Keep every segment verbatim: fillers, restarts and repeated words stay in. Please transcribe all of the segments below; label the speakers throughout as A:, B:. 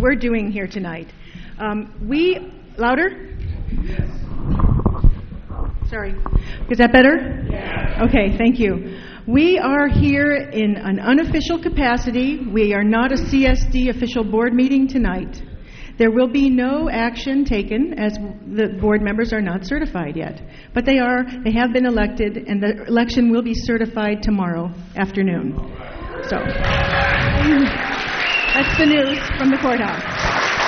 A: we're doing here tonight. Um, we, louder? Yes. Sorry. Is that better? Yes. Okay, thank you. We are here in an unofficial capacity. We are not a C S D official board meeting tonight. There will be no action taken as the board members are not certified yet. But they are, they have been elected, and the election will be certified tomorrow afternoon. So, that's the news from the courthouse.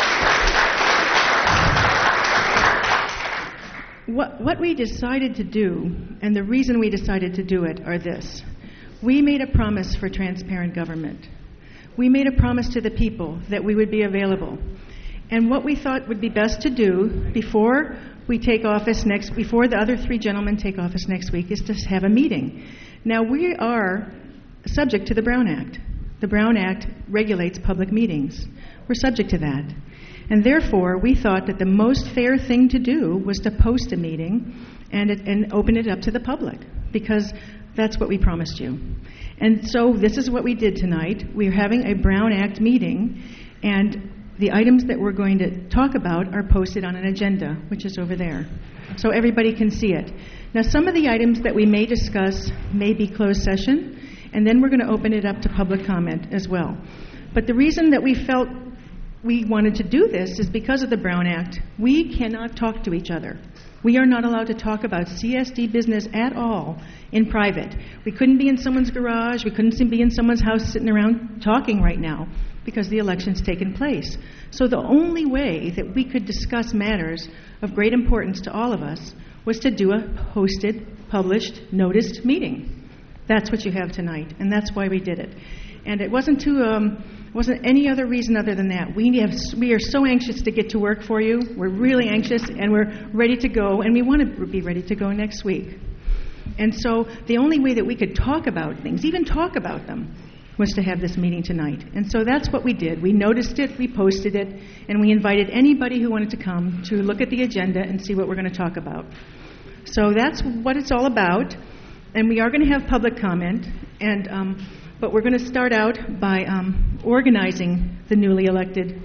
A: What, what we decided to do, and the reason we decided to do it, are this. We made a promise for transparent government. We made a promise to the people that we would be available. And what we thought would be best to do before we take office next, before the other three gentlemen take office next week, is to have a meeting. Now, we are subject to the Brown Act. The Brown Act regulates public meetings. We're subject to that. And therefore, we thought that the most fair thing to do was to post a meeting and, it, and open it up to the public, because that's what we promised you. And so this is what we did tonight. We're having a Brown Act meeting, and the items that we're going to talk about are posted on an agenda, which is over there, so everybody can see it. Now, some of the items that we may discuss may be closed session, and then we're going to open it up to public comment as well. But the reason that we felt we wanted to do this is because of the Brown Act. We cannot talk to each other. We are not allowed to talk about C S D business at all in private. We couldn't be in someone's garage. We couldn't be in someone's house sitting around talking right now because the election's taken place. So the only way that we could discuss matters of great importance to all of us was to do a posted, published, noticed meeting. That's what you have tonight, and that's why we did it. And it wasn't to... Um, wasn't any other reason other than that. We have, we are so anxious to get to work for you. We're really anxious, and we're ready to go, and we want to be ready to go next week. And so the only way that we could talk about things, even talk about them, was to have this meeting tonight. And so that's what we did. We noticed it, we posted it, and we invited anybody who wanted to come to look at the agenda and see what we're going to talk about. So that's what it's all about. And we are going to have public comment, and um, but we're going to start out by um, organizing the newly elected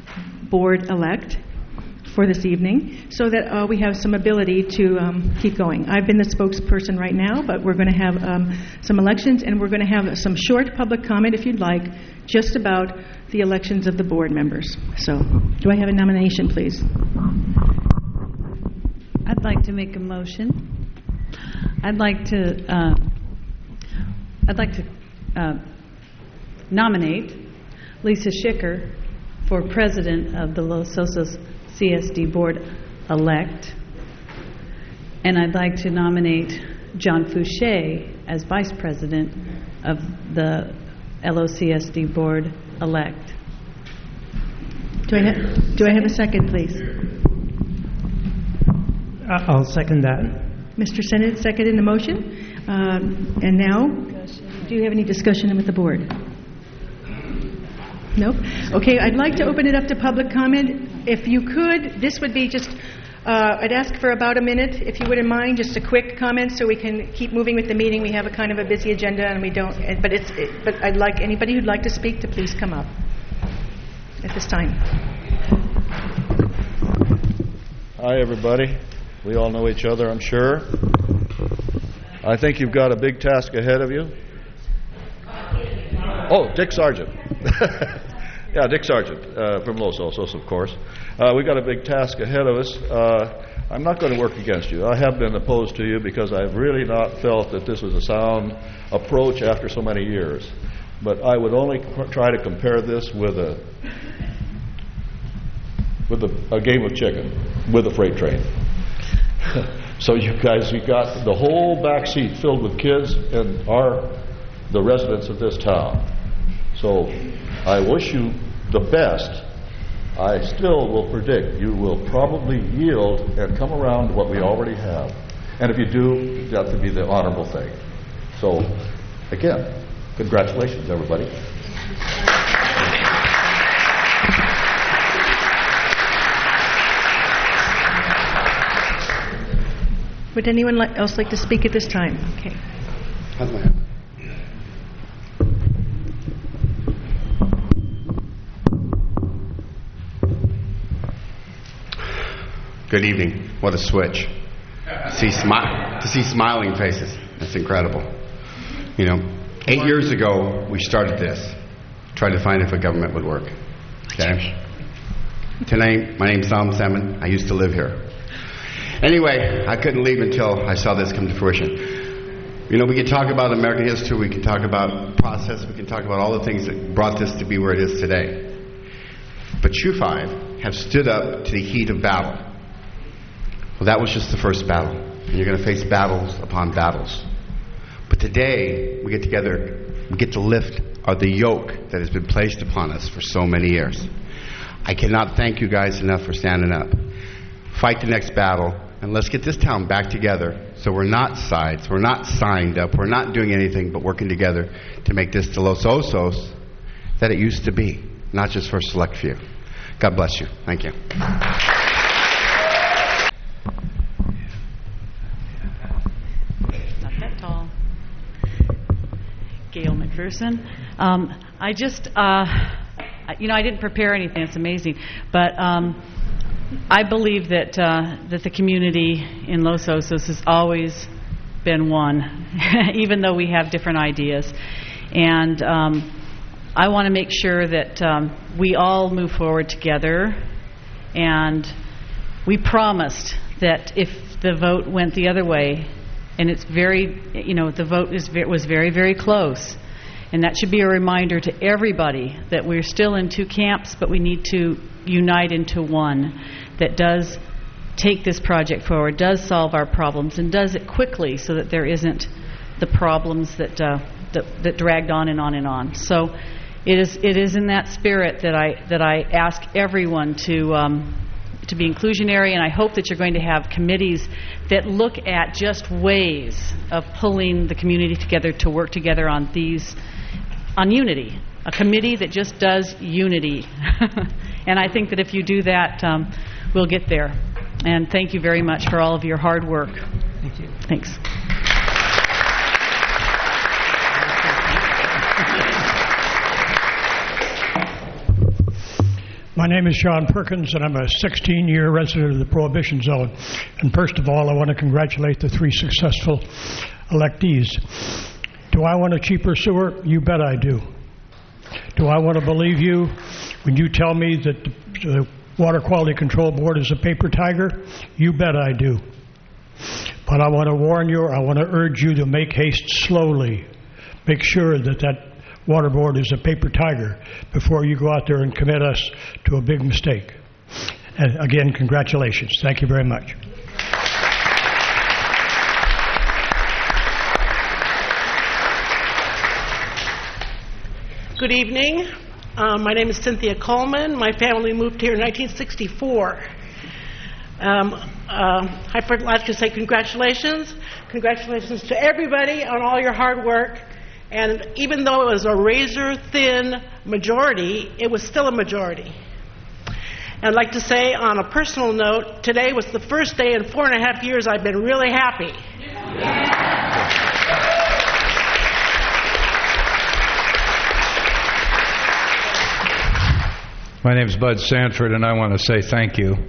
A: board-elect for this evening so that uh, we have some ability to um, keep going. I've been the spokesperson right now, but we're going to have um, some elections, and we're going to have some short public comment, if you'd like, just about the elections of the board members. So, do I have a nomination, please?
B: I'd like to make a motion. I'd like to. Uh, I'd like to. Uh, nominate Lisa Schicker for president of the Los Osos C S D board-elect, and I'd like to nominate John Fouché as vice president of the L O C S D board-elect.
A: Do I ha- do I have a second, please?
C: Uh, I'll second that.
A: Mister Senate, second in the motion. Um, and now, do you have any discussion with the board? No? Okay, I'd like to open it up to public comment. If you could, this would be just, uh, I'd ask for about a minute, if you wouldn't mind, just a quick comment so we can keep moving with the meeting. We have a kind of a busy agenda, and we don't, but it's, it, but I'd like anybody who'd like to speak to please come up at this time.
D: Hi, everybody. We all know each other, I'm sure. I think you've got a big task ahead of you. Oh, Dick Sargent. Yeah, Dick Sargent uh, from Los Osos, of course. Uh, we've got a big task ahead of us. Uh, I'm not going to work against you. I have been opposed to you because I've really not felt that this was a sound approach after so many years. But I would only c- try to compare this with a with a, a game of chicken with a freight train. So you guys, you got the whole back seat filled with kids and are the residents of this town. So I wish you the best. I still will predict you will probably yield and come around to what we already have. And if you do, that would be the honorable thing. So, again, congratulations, everybody.
A: Would anyone else like to speak at this time? Okay.
E: Good evening. What a switch. To see, smi- to see smiling faces. That's incredible. You know, eight years ago, we started this. Tried to find if a government would work. Okay? Tonight, my name's Tom Salmon. I used to live here. Anyway, I couldn't leave until I saw this come to fruition. You know, we can talk about American history, we can talk about process, we can talk about all the things that brought this to be where it is today. But you five have stood up to the heat of battle. Well, that was just the first battle. And you're going to face battles upon battles. But today, we get together, we get to lift uh, the yoke that has been placed upon us for so many years. I cannot thank you guys enough for standing up. Fight the next battle. And let's get this town back together so we're not sides, we're not signed up, we're not doing anything but working together to make this the Los Osos that it used to be, not just for a select few. God bless you. Thank you.
B: Not that tall. Gail McPherson. Um, I just, uh, you know, I didn't prepare anything. It's amazing. But um, I believe that uh, that the community in Los Osos has always been one, even though we have different ideas. And um, I want to make sure that um, we all move forward together. And we promised that if the vote went the other way, and it's very, you know, the vote is was very, very close. And that should be a reminder to everybody that we're still in two camps, but we need to unite into one that does take this project forward, does solve our problems, and does it quickly so that there isn't the problems that uh, that, that dragged on and on and on. So it is it is in that spirit that I that I ask everyone to um, to be inclusionary, and I hope that you're going to have committees that look at just ways of pulling the community together to work together on these, on unity. A committee that just does unity. And I think that if you do that, um, we'll get there. And thank you very much for all of your hard work.
C: Thank you.
B: Thanks.
F: My name is Sean Perkins, and I'm a sixteen-year resident of the Prohibition Zone. And first of all, I want to congratulate the three successful electees. Do I want a cheaper sewer? You bet I do. Do I want to believe you when you tell me that the Water Quality Control Board is a paper tiger? You bet I do. But I want to warn you, I want to urge you to make haste slowly. Make sure that that water board is a paper tiger before you go out there and commit us to a big mistake. And again, congratulations. Thank you very much.
G: Good evening. Um, my name is Cynthia Coleman. My family moved here in nineteen sixty-four. Um, uh, I'd like to say congratulations. Congratulations to everybody on all your hard work. And even though it was a razor-thin majority, it was still a majority. And I'd like to say, on a personal note, today was the first day in four and a half years I've been really happy.
H: My name is Bud Sanford, and I want to say thank you.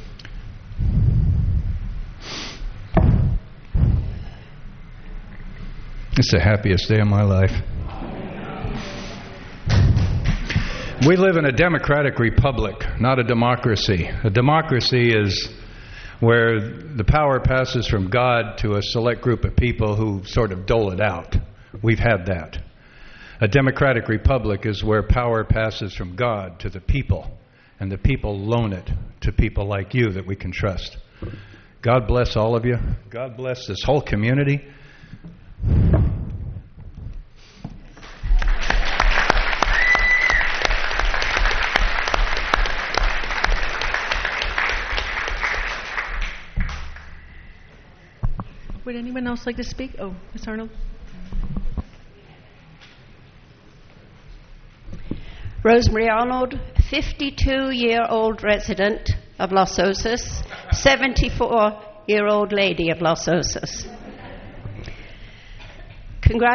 H: It's the happiest day of my life. We live in a democratic republic, not a democracy. A democracy is where the power passes from God to a select group of people who sort of dole it out. We've had that. A democratic republic is where power passes from God to the people, and the people loan it to people like you that we can trust. God bless all of you. God bless this whole community.
A: Would anyone else like to speak? Oh, Miz Arnold.
I: Rosemary Arnold, fifty-two-year-old resident of Los Osos, seventy-four-year-old lady of Los Osos.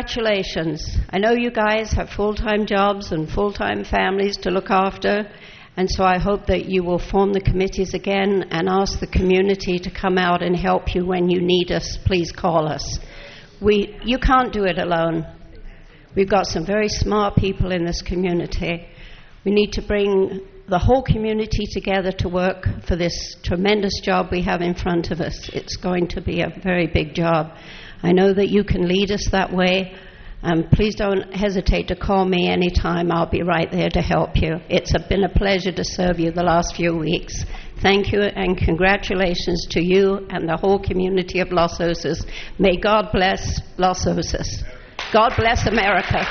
I: Congratulations. I know you guys have full-time jobs and full-time families to look after, And so I hope that you will form the committees again and ask the community to come out and help you when you need us. Please call us. We, you can't do it alone. We've got some very smart people in this community. We need to bring the whole community together to work for this tremendous job we have in front of us. It's going to be a very big job. I know that you can lead us that way. Um, please don't hesitate to call me anytime. I'll be right there to help you. It's a, been a pleasure to serve you the last few weeks. Thank you and congratulations to you and the whole community of Los Osos. May God bless Los Osos. God bless America.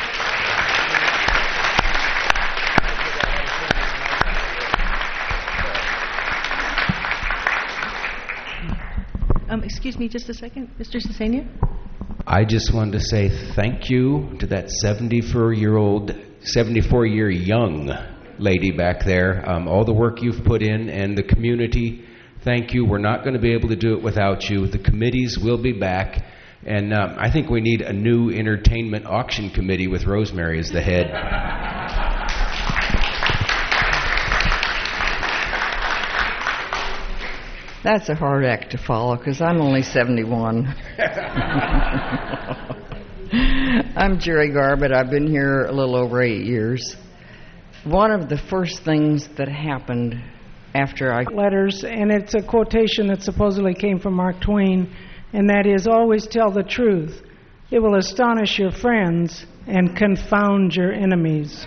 A: Um, excuse me just a second. Mister Cesenia?
J: I just wanted to say thank you to that seventy-four-year-old, seventy-four-year young lady back there. Um, all the work you've put in and the community, thank you. We're not going to be able to do it without you. The committees will be back. And um, I think we need a new entertainment auction committee with Rosemary as the head.
K: That's a hard act to follow because I'm only seventy-one. I'm Jerry Garbutt. I've been here a little over eight years. One of the first things that happened after I...
L: Letters, and it's a quotation that supposedly came from Mark Twain, and that is, always tell the truth. It will astonish your friends and confound your enemies.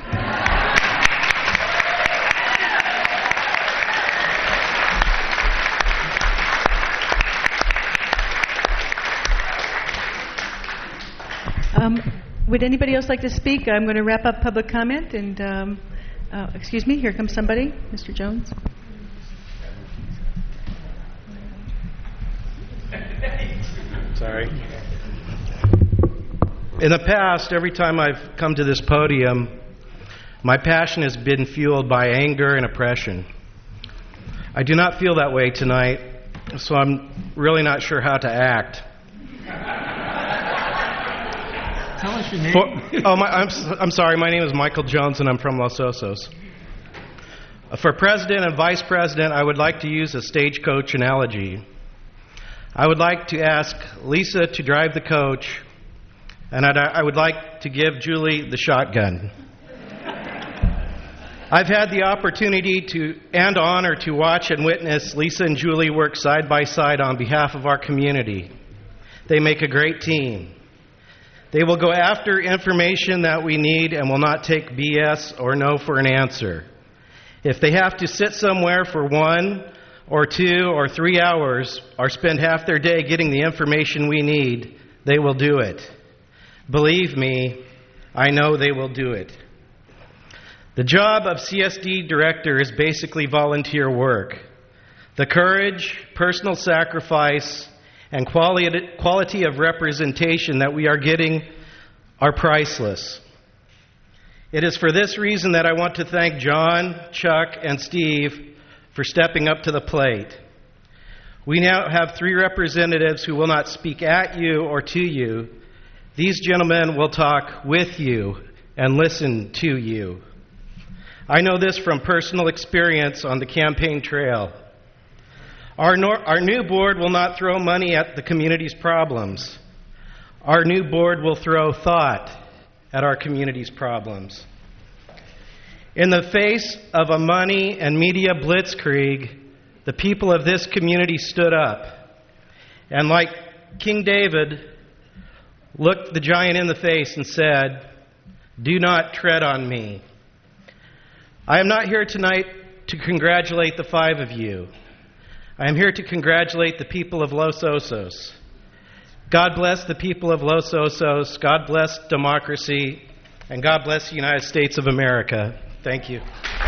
A: Um, would anybody else like to speak? I'm going to wrap up public comment. And um, uh, excuse me, here comes somebody. Mister Jones.
M: Sorry. In the past, every time I've come to this podium, my passion has been fueled by anger and oppression. I do not feel that way tonight, so I'm really not sure how to act.
C: Tell us your name.
M: For, oh, my, I'm, I'm sorry. My name is Michael Jones, and I'm from Los Osos. For president and vice president, I would like to use a stagecoach analogy. I would like to ask Lisa to drive the coach, and I'd, I would like to give Julie the shotgun. I've had the opportunity to and honor to watch and witness Lisa and Julie work side by side on behalf of our community. They make a great team. They will go after information that we need and will not take B S or no for an answer. If they have to sit somewhere for one or two or three hours or spend half their day getting the information we need, they will do it. Believe me, I know they will do it. The job of C S D director is basically volunteer work. The courage, personal sacrifice, and quality quality of representation that we are getting are priceless. It is for this reason that I want to thank John, Chuck, and Steve for stepping up to the plate. We now have three representatives who will not speak at you or to you. These gentlemen will talk with you and listen to you. I know this from personal experience on the campaign trail. Our, nor- our new board will not throw money at the community's problems. Our new board will throw thought at our community's problems. In the face of a money and media blitzkrieg, the people of this community stood up and, like King David, looked the giant in the face and said, "Do not tread on me." I am not here tonight to congratulate the five of you. I am here to congratulate the people of Los Osos. God bless the people of Los Osos. God bless democracy. And God bless the United States of America. Thank you.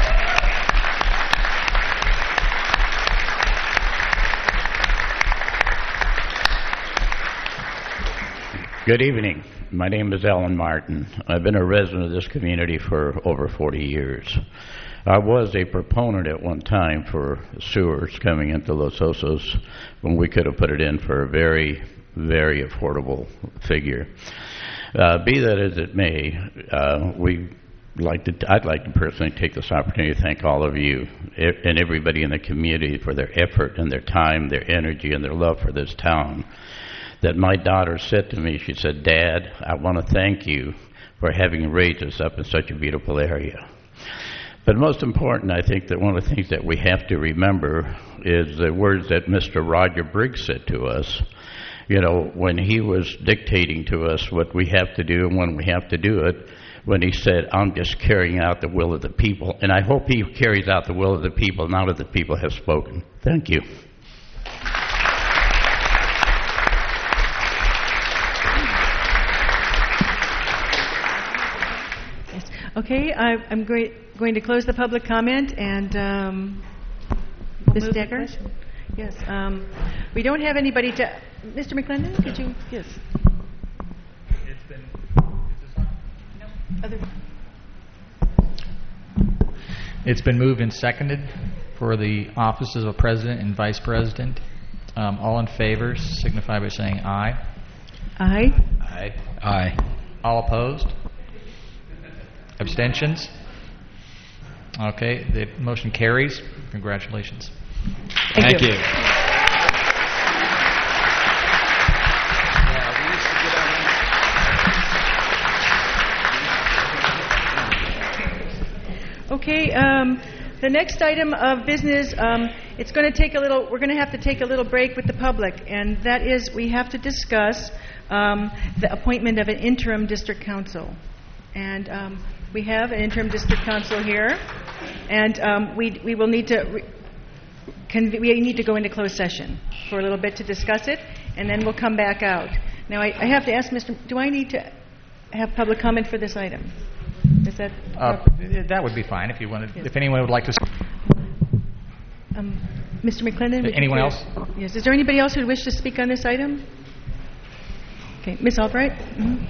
N: Good evening. My name is Alan Martin. I've been a resident of this community for over forty years. I was a proponent at one time for sewers coming into Los Osos when we could have put it in for a very, very affordable figure. Uh, be that as it may, uh, we like to, I'd like to personally take this opportunity to thank all of you e- and everybody in the community for their effort and their time, their energy, and their love for this town. That my daughter said to me, she said, "Dad, I want to thank you for having raised us up in such a beautiful area." But most important, I think that one of the things that we have to remember is the words that Mister Roger Briggs said to us, you know, when he was dictating to us what we have to do and when we have to do it, when he said, "I'm just carrying out the will of the people." And I hope he carries out the will of the people now that the people have spoken. Thank you.
A: Okay, I, I'm going, going to close the public comment, and um, Miz Decker? Yes. Um, we don't have anybody to... Mister McClendon, could you... Yes.
O: It's been...
A: No. Other...
O: It's been moved and seconded for the offices of President and Vice President. Um, all in favor signify by saying aye.
A: Aye.
O: Aye. Aye. All opposed? Abstentions? Okay, the motion carries. Congratulations.
A: Thank,
O: Thank
A: you.
O: you.
A: Okay, um, the next item of business, um, it's going to take a little, we're going to have to take a little break with the public, and that is we have to discuss um, the appointment of an interim district council. And um, we have an interim district council here, and um, we we will need to re- conv- we need to go into closed session for a little bit to discuss it, and then we'll come back out. Now, I, I have to ask Mister Do I need to have public comment for this item? Is that
O: Uh, that would be fine if you wanted.
A: Yes.
O: If anyone would like to.
A: um, Mister McClendon? would you
O: Anyone
A: care-
O: else?
A: Yes. Is there anybody else who would wish to speak on this item? Okay, Miz Albright. Mm-hmm.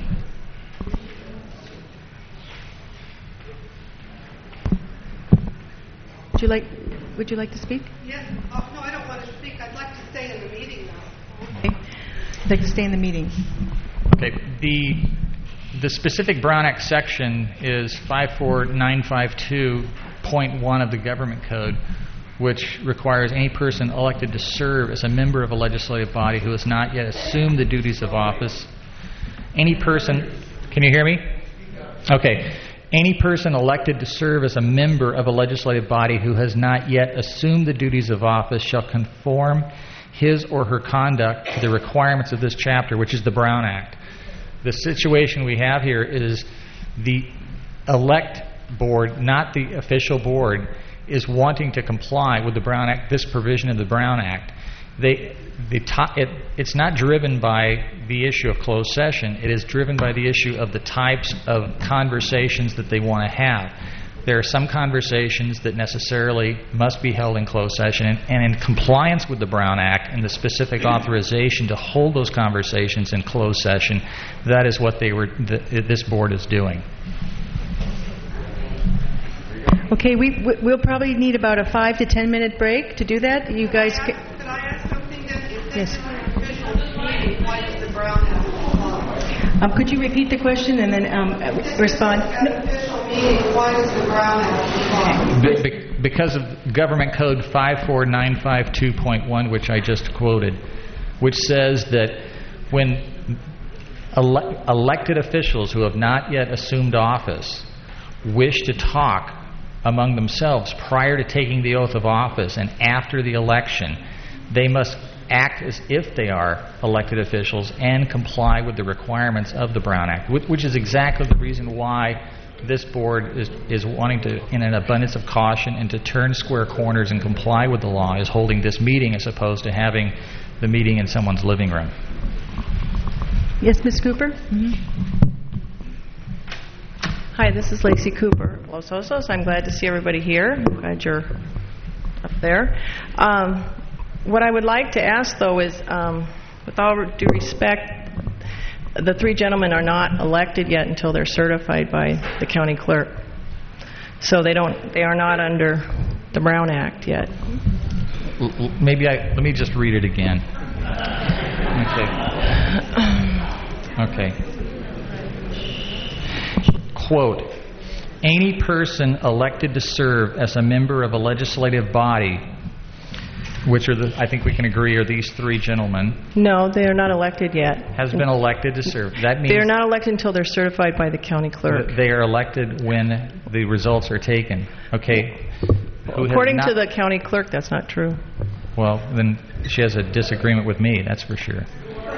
A: Would you like Would you like to speak?
P: Yes. Oh, no, I don't want to speak. I'd like to stay in the meeting now.
A: Okay. I'd like to stay in the meeting.
O: Okay. The the specific Brown Act section is five four nine five two point one of the Government Code, which requires any person elected to serve as a member of a legislative body who has not yet assumed the duties of office. Any person, can you hear me? Okay. Any person elected to serve as a member of a legislative body who has not yet assumed the duties of office shall conform his or her conduct to the requirements of this chapter, which is the Brown Act. The situation we have here is the elect board, not the official board, is wanting to comply with the Brown Act, this provision of the Brown Act. They, the to, it, it's not driven by the issue of closed session. It is driven by the issue of the types of conversations that they want to have. There are some conversations that necessarily must be held in closed session, and, and in compliance with the Brown Act and the specific authorization to hold those conversations in closed session, that is what they were. The, this board is doing.
A: Okay, we we- we'll probably need about a five to ten minute break to do that. You guys.
P: Could
A: Ca-
P: I, could I ask something then? If this
A: Yes.
P: is an official meeting, why does the Brown Act apply?
A: um, could you repeat the question and then um, uh, respond?
P: An official meeting, why does the Brown Act apply?
O: Be- be- because of Government Code five four nine five two point one, which I just quoted, which says that when ele- elected officials who have not yet assumed office wish to talk among themselves prior to taking the oath of office and after the election, they must act as if they are elected officials and comply with the requirements of the Brown Act, which is exactly the reason why this board is, is wanting to, in an abundance of caution and to turn square corners and comply with the law, is holding this meeting as opposed to having the meeting in someone's living room.
A: Yes, Miz Cooper? Mm-hmm.
Q: Hi, this is Lacey Cooper, Los Osos. I'm glad to see everybody here. I'm glad you're up there. Um, what I would like to ask, though, is, um, with all due respect, the three gentlemen are not elected yet until they're certified by the county clerk. So they don't. They are not under the Brown Act yet.
O: L- l- maybe I let me just read it again. Okay. Okay. Quote, any person elected to serve as a member of a legislative body, which are the, I think we can agree are these three gentlemen,
Q: No, they are not elected yet.
O: has been elected to serve. That means
Q: They are not elected until they're certified by the county clerk.
O: that they are elected when the results are taken. Okay. Who has
Q: According
O: not-
Q: to the county clerk, that's not true.
O: Well, then she has a disagreement with me, that's for sure.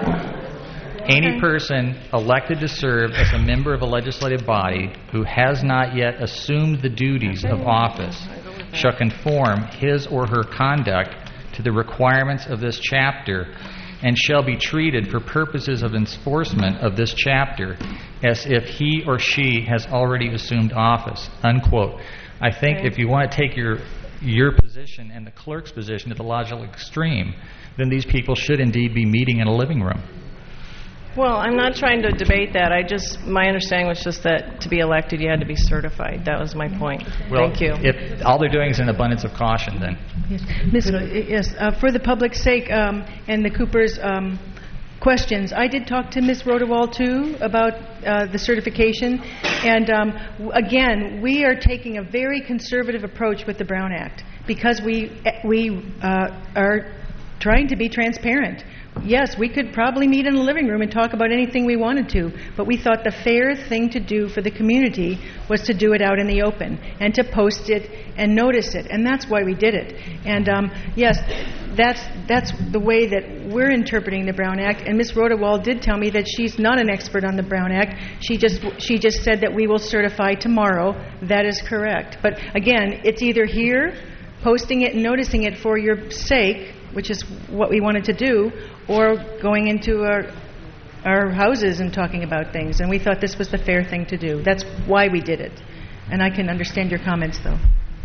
O: Any person elected to serve as a member of a legislative body who has not yet assumed the duties of office shall conform his or her conduct to the requirements of this chapter and shall be treated for purposes of enforcement of this chapter as if he or she has already assumed office, unquote. I think if you want to take your your position and the clerk's position to the logical extreme, then these people should indeed be meeting in a living room.
Q: Well, I'm not trying to debate that. I just, my understanding was just that to be elected, you had to be certified. That was my point.
O: Well,
Q: Thank you.
O: If all they're doing is an abundance of caution, then.
A: Yes, Miz yes uh, for the public's sake um, and the Cooper's um, questions, I did talk to Miz Rodewald, too, about uh, the certification. And um, w- again, we are taking a very conservative approach with the Brown Act because we, we uh, are trying to be transparent. Yes, we could probably meet in a living room and talk about anything we wanted to, but we thought the fair thing to do for the community was to do it out in the open and to post it and notice it, and that's why we did it. And um, yes, that's that's the way that we're interpreting the Brown Act. And Miz Rodewald did tell me that she's not an expert on the Brown Act. She just she just said that we will certify tomorrow. That is correct. But again, it's either here, posting it and noticing it for your sake, which is what we wanted to do, or going into our our houses and talking about things. And we thought this was the fair thing to do. That's why we did it. And I can understand your comments, though.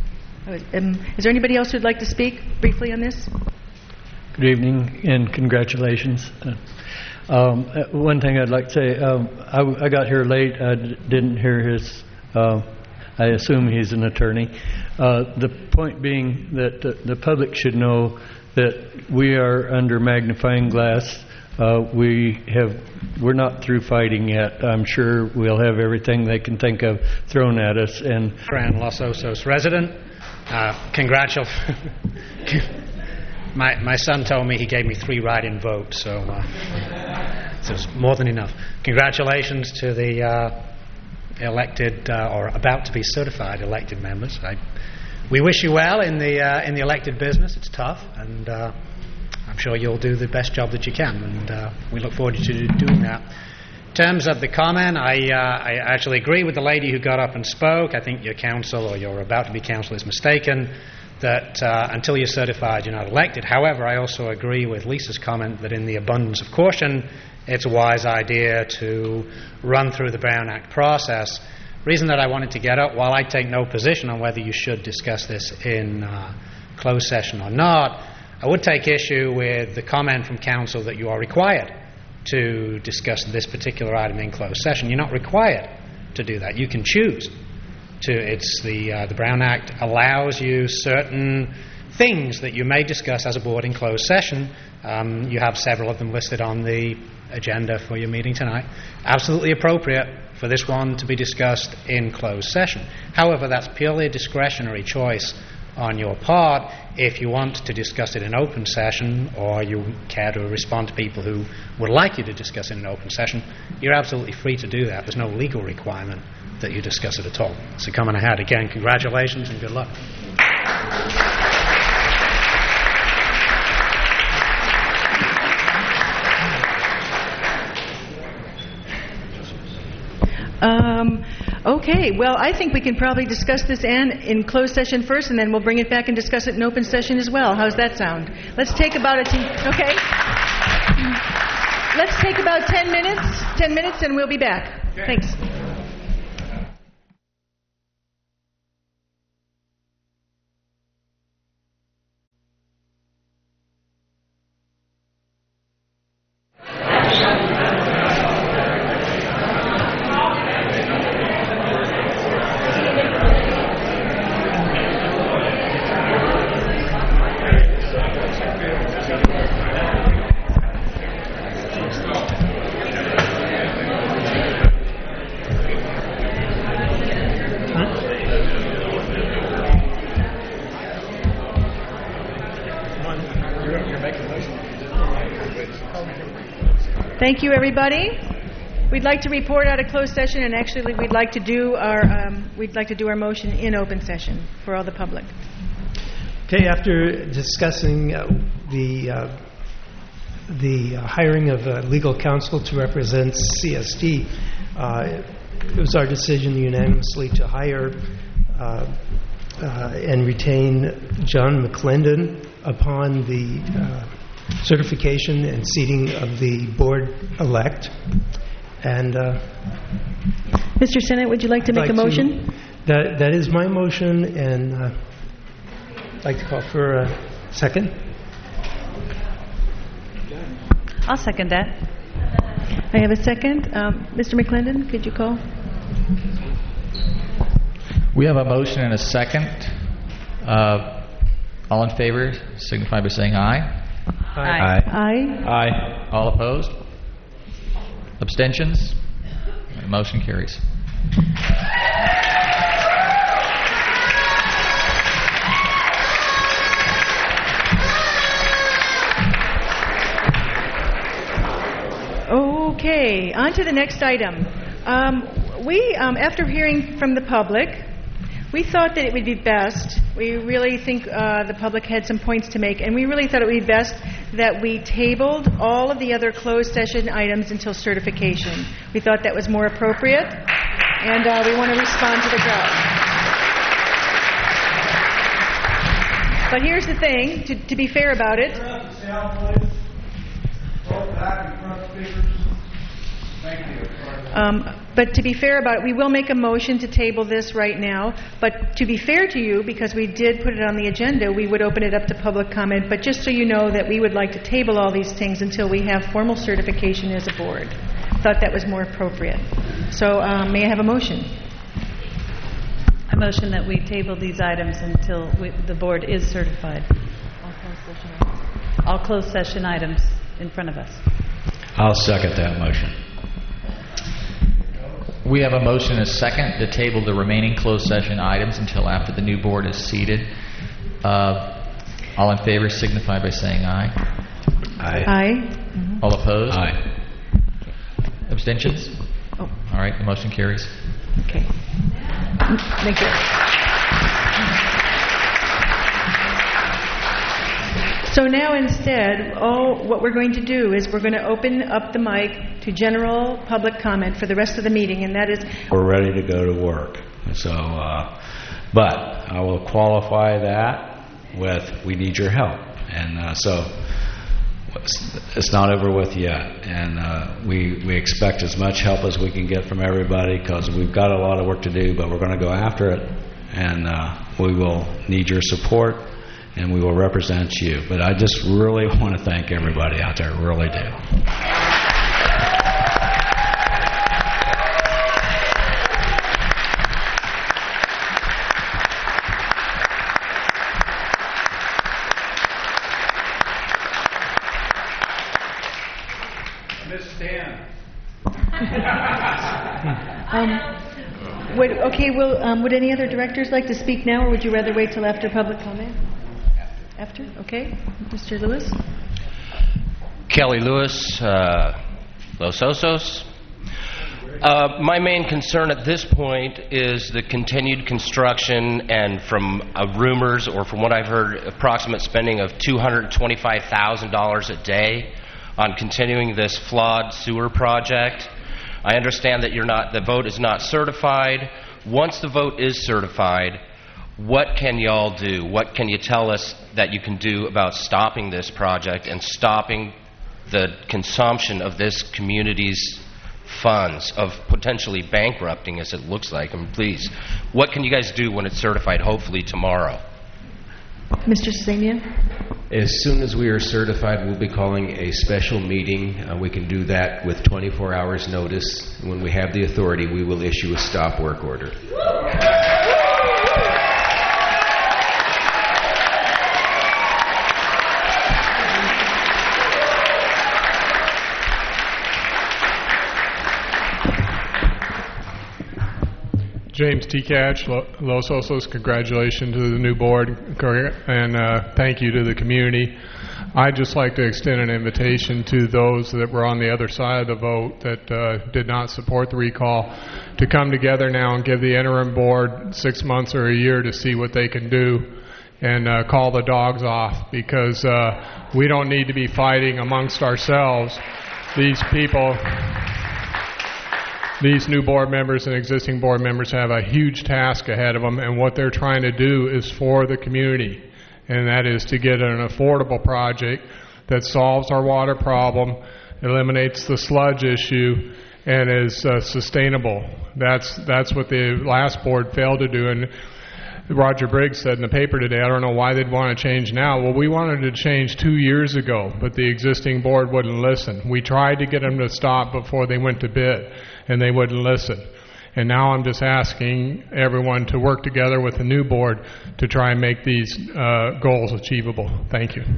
A: Um, is there anybody else who'd like to speak briefly on this?
R: Good evening and congratulations. Uh, um, uh, one thing I'd like to say, um, I, I got here late. I d- didn't hear his, uh, I assume he's an attorney. Uh, the point being that the, the public should know that we are under magnifying glass. Uh, we have, we're not through fighting yet. I'm sure we'll have everything they can think of thrown at us. And
C: Grand Los Osos resident, uh, congratulations. my my son told me he gave me three write-in votes, so uh, so it's more than enough. Congratulations to the uh, elected uh, or about to be certified elected members. I, we wish you well in the uh, in the elected business. It's tough, and uh, I'm sure you'll do the best job that you can, and uh, we look forward to doing that. In terms of the comment, I, uh, I actually agree with the lady who got up and spoke. I think your counsel, or your about-to-be counsel, is mistaken, that uh, until you're certified, you're not elected. However, I also agree with Lisa's comment that in the abundance of caution, it's a wise idea to run through the Brown Act process. Reason that I wanted to get up, while I take no position on whether you should discuss this in uh, closed session or not, I would take issue with the comment from counsel that you are required to discuss this particular item in closed session. You're not required to do that. You can choose to. It's the uh, the Brown Act allows you certain things that you may discuss as a board in closed session. Um, you have several of them listed on the agenda for your meeting tonight. Absolutely appropriate for this one to be discussed in closed session. However, that's purely a discretionary choice on your part. If you want to discuss it in open session, or you care to respond to people who would like you to discuss it in open session, you're absolutely free to do that. There's no legal requirement that you discuss it at all. So come on ahead. Again, congratulations and good luck.
A: Um, okay, well, I think we can probably discuss this and in closed session first, and then we'll bring it back and discuss it in open session as well. How's that sound? Let's take about a t- okay. Let's take about ten minutes, ten minutes, and we'll be back. Thanks. Thank you, everybody. We'd like to report out of closed session, and actually, we'd like to do our um, we'd like to do our motion in open session for all the public.
S: Okay. After discussing uh, the uh, the uh, hiring of uh, legal counsel to represent C S D, uh, it was our decision unanimously to hire uh, uh, and retain John McClendon upon the uh, certification and seating of the board-elect. And uh,
A: Mister Senate, would you like to make
S: like
A: a motion?
S: To, that that is my motion, and uh, I'd like to call for a second.
B: I'll second that.
A: I have a second. Um, Mister McClendon, could you call?
O: We have a motion and a second. Uh, all in favor, signify by saying aye.
A: Aye. Aye.
O: Aye. All opposed? Abstentions? The motion carries.
A: Okay, on to the next item. Um, we, um, after hearing from the public, we thought that it would be best, we really think uh, the public had some points to make, and we really thought it would be best that we tabled all of the other closed session items until certification. We thought that was more appropriate, and uh, we want to respond to the crowd. But here's the thing, to, to be fair about it. Um, but to be fair about it, we will make a motion to table this right now. But to be fair to you, because we did put it on the agenda, we would open it up to public comment. But just so you know that we would like to table all these things until we have formal certification as a board. Thought that was more appropriate. So um, may I have a motion?
B: I motion that we table these items until we, the board is certified. All closed session items in front of us.
T: I'll second that motion.
O: We have a motion and a second to table the remaining closed session items until after the new board is seated. Uh, all in favor signify by saying aye.
T: Aye.
A: Aye. Mm-hmm.
O: All opposed?
T: Aye.
O: Abstentions?
A: Oh.
O: All right, the motion carries.
A: Okay. Thank you. So now instead, all what we're going to do is we're going to open up the mic to general public comment for the rest of the meeting, and that is...
T: We're ready to go to work. So, uh, but I will qualify that with, we need your help. And uh, so it's, it's not over with yet. And uh, we, we expect as much help as we can get from everybody, because we've got a lot of work to do, but we're going to go after it. And uh, we will need your support, and we will represent you. But I just really want to thank everybody out there, really do.
H: Miss Stan.
A: Um, would, okay, well, um, would any other directors like to speak now, or would you rather wait till after public comment? After? Okay. Mister Lewis?
U: Kelly Lewis, uh, Los Osos. Uh, my main concern at this point is the continued construction, and from uh, rumors, or from what I've heard, approximate spending of two hundred twenty-five thousand dollars a day on continuing this flawed sewer project. I understand that you're not, the vote is not certified. Once the vote is certified, what can y'all do? What can you tell us that you can do about stopping this project and stopping the consumption of this community's funds, of potentially bankrupting as it looks like? And please, what can you guys do when it's certified, hopefully tomorrow?
A: Mister Samia?
J: As soon as we are certified, we'll be calling a special meeting. Uh, we can do that with twenty-four hours notice. When we have the authority, we will issue a stop work order.
D: James Tekach, Lo- Los Osos. Congratulations to the new board, and uh, thank you to the community. I'd just like to extend an invitation to those that were on the other side of the vote that uh, did not support the recall to come together now and give the interim board six months or a year to see what they can do and uh, call the dogs off, because uh, we don't need to be fighting amongst ourselves. These people, these new board members and existing board members have a huge task ahead of them, and what they're trying to do is for the community, and that is to get an affordable project that solves our water problem, eliminates the sludge issue, and is uh, sustainable. That's that's what the last board failed to do, and Roger Briggs said in the paper today, I don't know why they'd want to change now. Well, we wanted to change two years ago, but the existing board wouldn't listen. We tried to get them to stop before they went to bid, and they wouldn't listen. And now I'm just asking everyone to work together with the new board to try and make these uh, goals achievable. Thank you.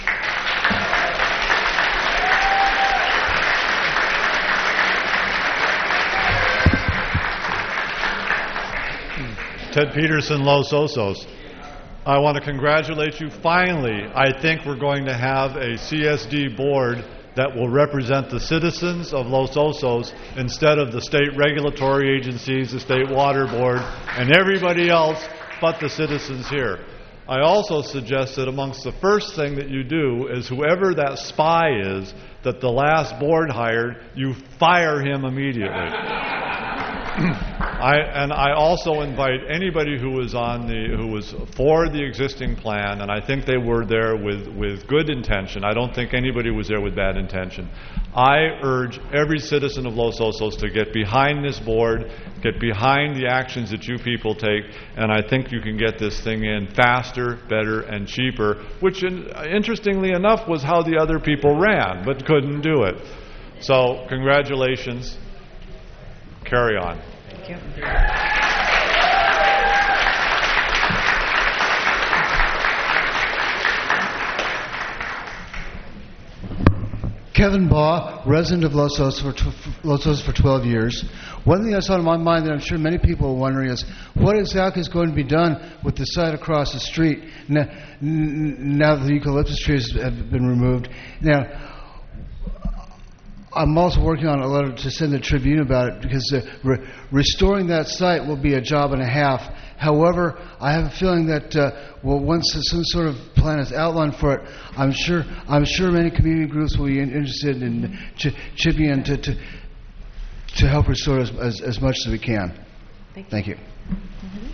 V: Ted Peterson, Los Osos. I want to congratulate you. Finally, I think we're going to have a C S D board that will represent the citizens of Los Osos instead of the state regulatory agencies, the state water board, and everybody else but the citizens here. I also suggest that amongst the first thing that you do is whoever that spy is that the last board hired, you fire him immediately. I, and I also invite anybody who was on the who was for the existing plan, and I think they were there with, with good intention. I don't think anybody was there with bad intention. I urge every citizen of Los Osos to get behind this board, get behind the actions that you people take, and I think you can get this thing in faster, better, and cheaper, which in, interestingly enough was how the other people ran, but couldn't do it. So congratulations. Carry on.
B: Thank you.
W: Kevin Baugh, resident of Los Osos for, tw- Los Osos for twelve years. One thing that's on my mind that I'm sure many people are wondering is what exactly is going to be done with the site across the street now, now that the eucalyptus trees have been removed. Now, I'm also working on a letter to send the Tribune about it, because uh, re- restoring that site will be a job and a half. However, I have a feeling that uh, well, once some sort of plan is outlined for it, I'm sure I'm sure many community groups will be in- interested in ch- chipping in to, to to help restore as, as as much as we can.
B: Thank you.
W: Thank you.
B: Mm-hmm.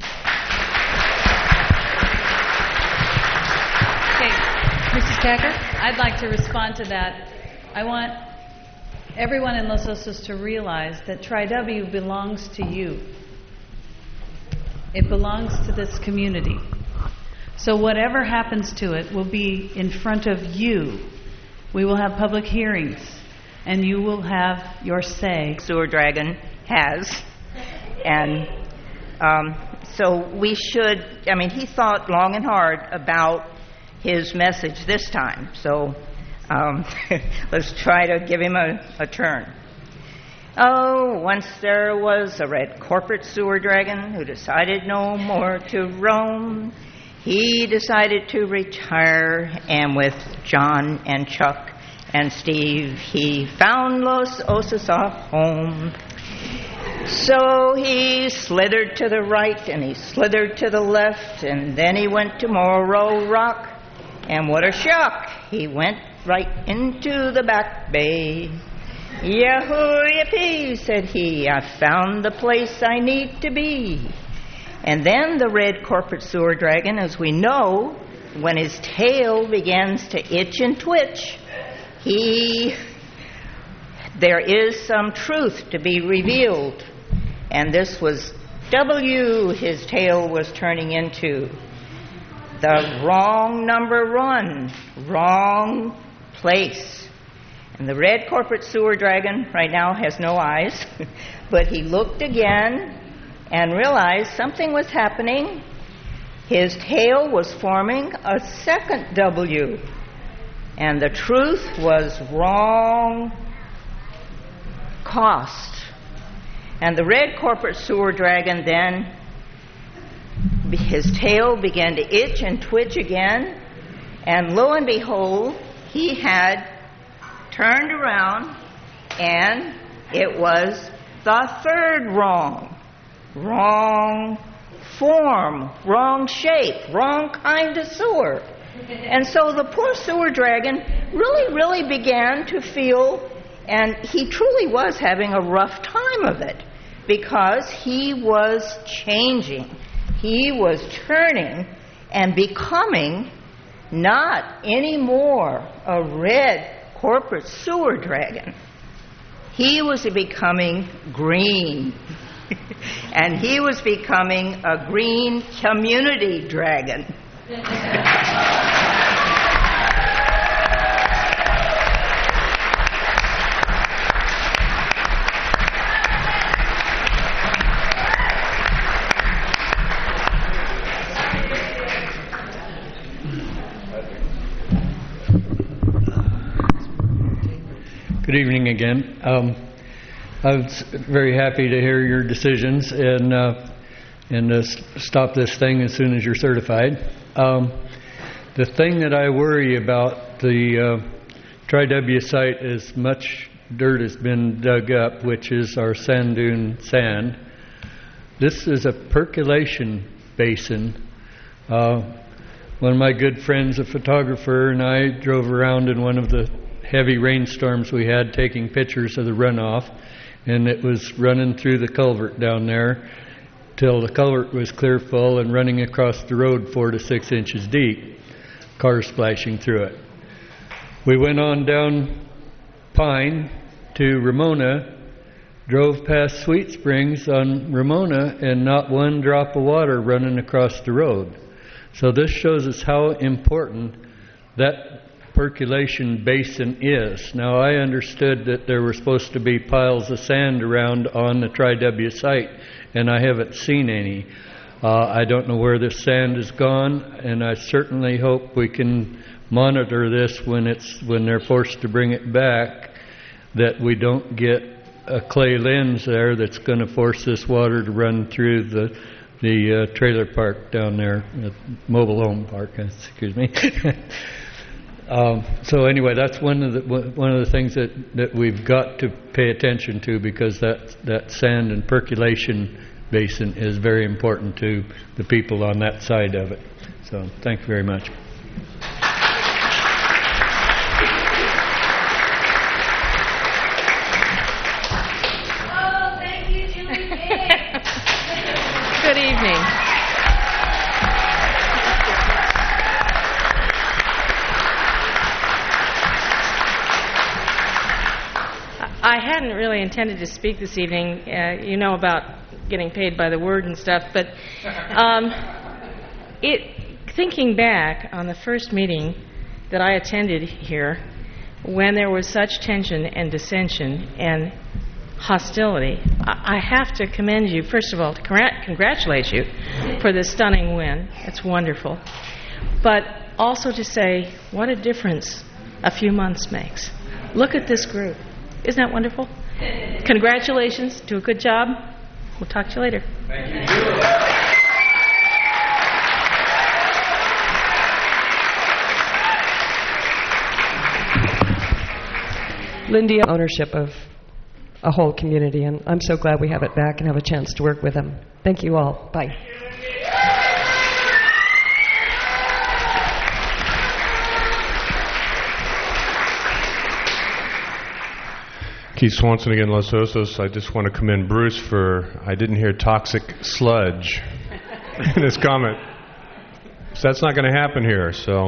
B: Okay, Missus Tacker, I'd like to respond to that. I want everyone in Los Osos to realize that Tri W belongs to you. It belongs to this community. So whatever happens to it will be in front of you. We will have public hearings, and you will have your say.
X: Sewer Dragon has. And um, so we should, I mean, he thought long and hard about his message this time. So um, let's try to give him a, a turn. Oh, once there was a red corporate sewer dragon who decided no more to roam. He decided to retire, and with John and Chuck and Steve, he found Los Osos a home. So he slithered to the right, and he slithered to the left, and then he went to Morro Rock, and what a shock! He went right into the back bay. Yahoo, yippee, said he, I found the place I need to be. And then the red corporate sewer dragon, as we know, when his tail begins to itch and twitch, he, there is some truth to be revealed. And this was W his tail was turning into. The wrong number one, wrong place. And the red corporate sewer dragon right now has no eyes, but he looked again and realized something was happening. His tail was forming a second W, and the truth was wrong cost. And the red corporate sewer dragon then, his tail began to itch and twitch again, and lo and behold, he had turned around, and it was the third wrong. Wrong form, wrong shape, wrong kind of sewer. And so the poor sewer dragon really, really began to feel, and he truly was having a rough time of it, because he was changing. He was turning and becoming not anymore a red corporate sewer dragon. He was becoming green. And he was becoming a green community dragon.
R: Good evening again. Um, I was very happy to hear your decisions and uh, and uh, stop this thing as soon as you're certified. Um, the thing that I worry about the uh, Tri-W site is much dirt has been dug up, which is our sand dune sand. This is a percolation basin. Uh, one of my good friends, a photographer, and I drove around in one of the heavy rainstorms we had taking pictures of the runoff, and it was running through the culvert down there till the culvert was clear full and running across the road four to six inches deep, cars splashing through it. We went on down Pine to Ramona, drove past Sweet Springs on Ramona, and not one drop of water running across the road. So this shows us how important that percolation basin is. Now, I understood that there were supposed to be piles of sand around on the Tri-W site, and I haven't seen any. Uh, I don't know where this sand has gone, and I certainly hope we can monitor this when it's when they're forced to bring it back, that we don't get a clay lens there that's going to force this water to run through the the uh, trailer park down there, the mobile home park, excuse me. Um, so anyway, that's one of the one of the things that, that we've got to pay attention to, because that that sand and percolation basin is very important to the people on that side of it. So thank you very much.
Q: Oh, thank you, Julie. Good evening. I hadn't really intended to speak this evening. Uh, you know about getting paid by the word and stuff, but um, it, thinking back on the first meeting that I attended here, when there was such tension and dissension and hostility, I, I have to commend you, first of all, to congr- congratulate you for this stunning win. It's wonderful. But also to say what a difference a few months makes. Look at this group. Isn't that wonderful? Congratulations. Do a good job. We'll talk to you later.
R: Thank you.
E: Lindy, ownership of a whole community, and I'm so glad we have it back and have a chance to work with them. Thank you all. Bye.
D: Keith Swanson again, Los Osos. I just want to commend Bruce for, I didn't hear toxic sludge in his comment. So that's not going to happen here, so.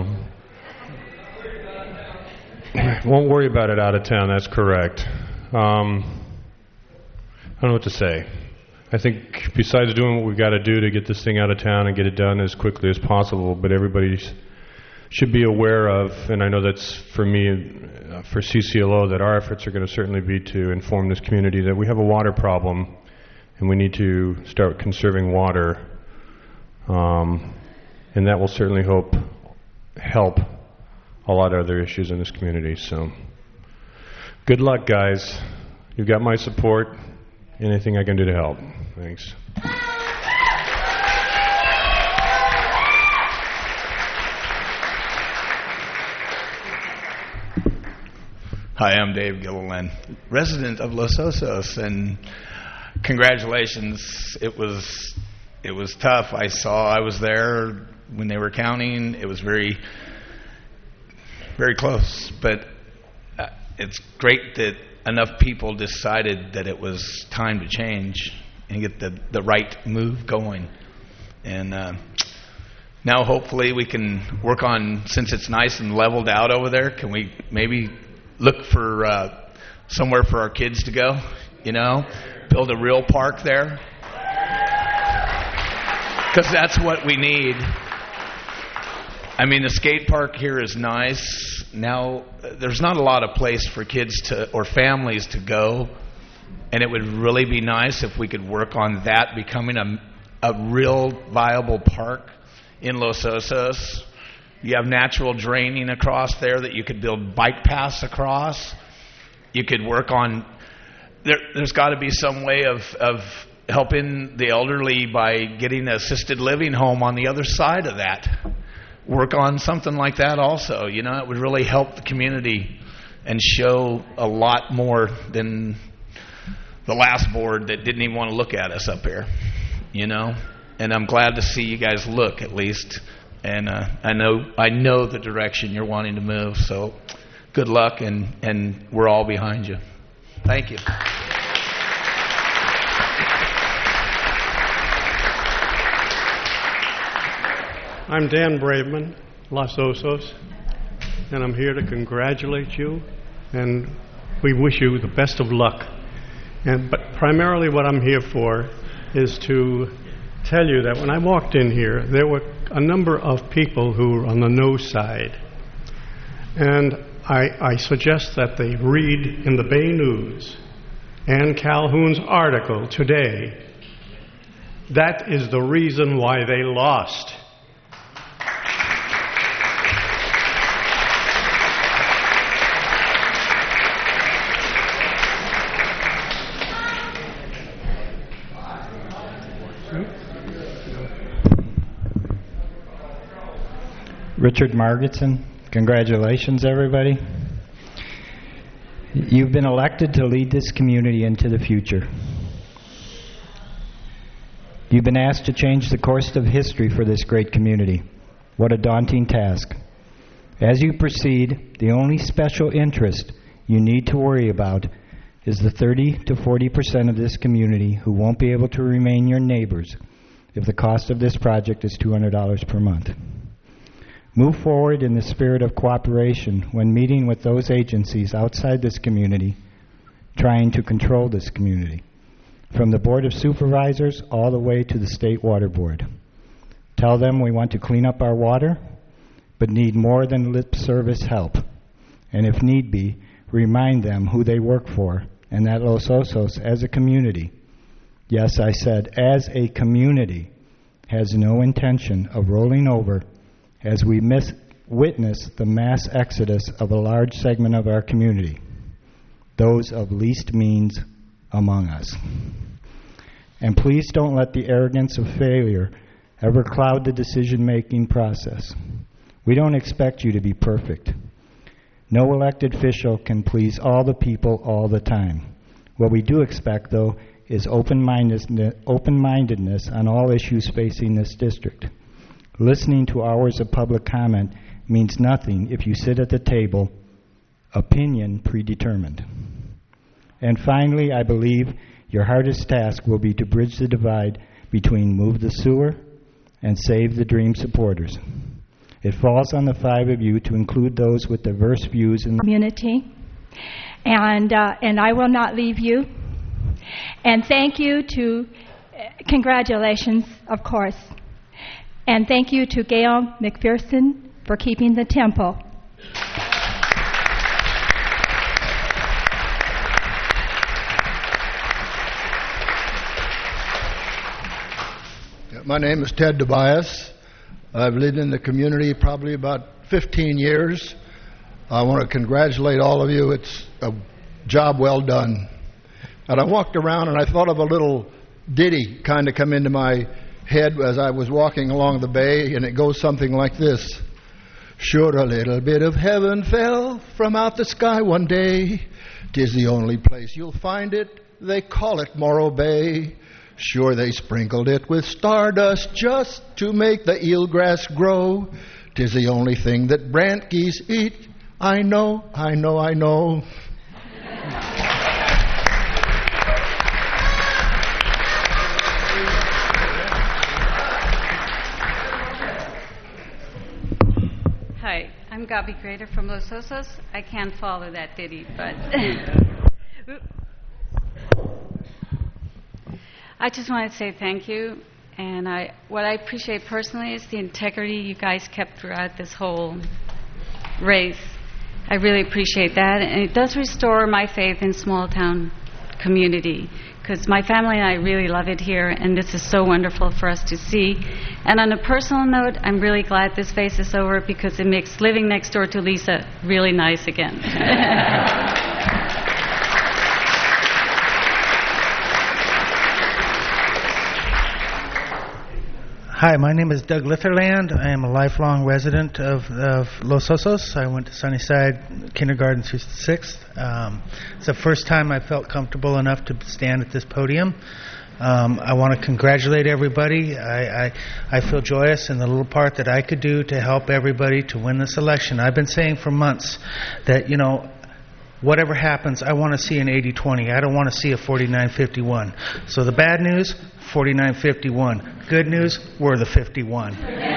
D: Won't worry about it out of town, that's correct. Um, I don't know what to say. I think besides doing what we've got to do to get this thing out of town and get it done as quickly as possible, but everybody's should be aware of, and I know that's for me, uh, for C C L O, that our efforts are going to certainly be to inform this community that we have a water problem and we need to start conserving water, um, and that will certainly hope help a lot of other issues in this community. So good luck, guys. You've got my support.
F: anything I can do to help. Thanks.
G: Hi, I'm Dave Gilliland, resident of Los Osos, and congratulations. It was it was tough. I saw I was there when they were counting. It was very very close, but uh, it's great that enough people decided that it was time to change and get the the right move going. And uh, now hopefully we can work on, since it's nice and leveled out over there, can we maybe look for uh, somewhere for our kids to go, you know, build a real park there, because that's what we need. I mean, the skate park here is nice. Now, there's not a lot of place for kids to or families to go, and it would really be nice if we could work on that becoming a, a real viable park in Los Osos. You have natural draining across there that you could build bike paths across. You could work on, there, there's got to be some way of, of helping the elderly by getting an assisted living home on the other side of that. Work on something like that also. You know, it would really help the community and show a lot more than the last board that didn't even want to look at us up here. You know, and I'm glad to see you guys look at least. And uh, I know I know the direction you're wanting to move, so good luck, and, and we're all behind you. Thank you.
I: I'm Dan Braveman, Los Osos, and I'm here to congratulate you, and we wish you the best of luck. And but primarily what I'm here for is to tell you that when I walked in here, there were a number of people who were on the no side. And I, I suggest that they read in the Bay News Ann Calhoun's article today. That is the reason why they lost.
K: Richard Margetson, congratulations everybody. You've been elected to lead this community into the future. You've been asked to change the course of history for this great community. What a daunting task. As you proceed, the only special interest you need to worry about is the thirty to forty percent of this community who won't be able to remain your neighbors if the cost of this project is two hundred dollars per month. Move forward in the spirit of cooperation when meeting with those agencies outside this community trying to control this community, from the Board of Supervisors all the way to the State Water Board. Tell them we want to clean up our water, but need more than lip service help. And if need be, remind them who they work for and that Los Osos as a community, yes, I said as a community, has no intention of rolling over as we miss, witness the mass exodus of a large segment of our community, those of least means among us. And please don't let the arrogance of failure ever cloud the decision-making process. We don't expect you to be perfect. No elected official can please all the people all the time. What we do expect, though, is open-mindedness, open-mindedness on all issues facing this district. Listening to hours of public comment means nothing if you sit at the table, opinion predetermined. And finally, I believe your hardest task will be to bridge the divide between Move the Sewer and Save the Dream supporters. It falls on the five of you to include those with diverse views in the
Y: community, and uh, and I will not leave you. And thank you to, uh, congratulations, of course. And thank you to Gail McPherson for keeping the tempo.
Z: My name is Ted Tobias. I've lived in the community probably about fifteen years. I want to congratulate all of you. It's a job well done. And I walked around and I thought of a little ditty kind of come into my head as I was walking along the bay, and it goes something like this. Sure, a little bit of heaven fell from out the sky one day. 'Tis the only place you'll find it. They call it Morro Bay. Sure, they sprinkled it with stardust just to make the eelgrass grow. 'Tis the only thing that brant geese eat. I know, I know, I know.
C: Hi, I'm Gabi Grader from Los Osos. I can't follow that ditty, but I just want to say thank you. And I, what I appreciate personally is the integrity you guys kept throughout this whole race. I really appreciate that, and it does restore my faith in small town community, because my family and I really love it here, and this is so wonderful for us to see. And on a personal note, I'm really glad this phase is over, because it makes living next door to Lisa really nice again.
L: Hi, my name is Doug Litherland. I am a lifelong resident of, of Los Osos. I went to Sunnyside kindergarten through sixth. Um, it's the first time I felt comfortable enough to stand at this podium. Um, I want to congratulate everybody. I, I, I feel joyous in the little part that I could do to help everybody to win this election. I've been saying for months that, you know, whatever happens, I want to see an eighty twenty. I don't want to see a forty-nine fifty-one. So the bad news, forty-nine fifty-one. Good news, we're the fifty-one.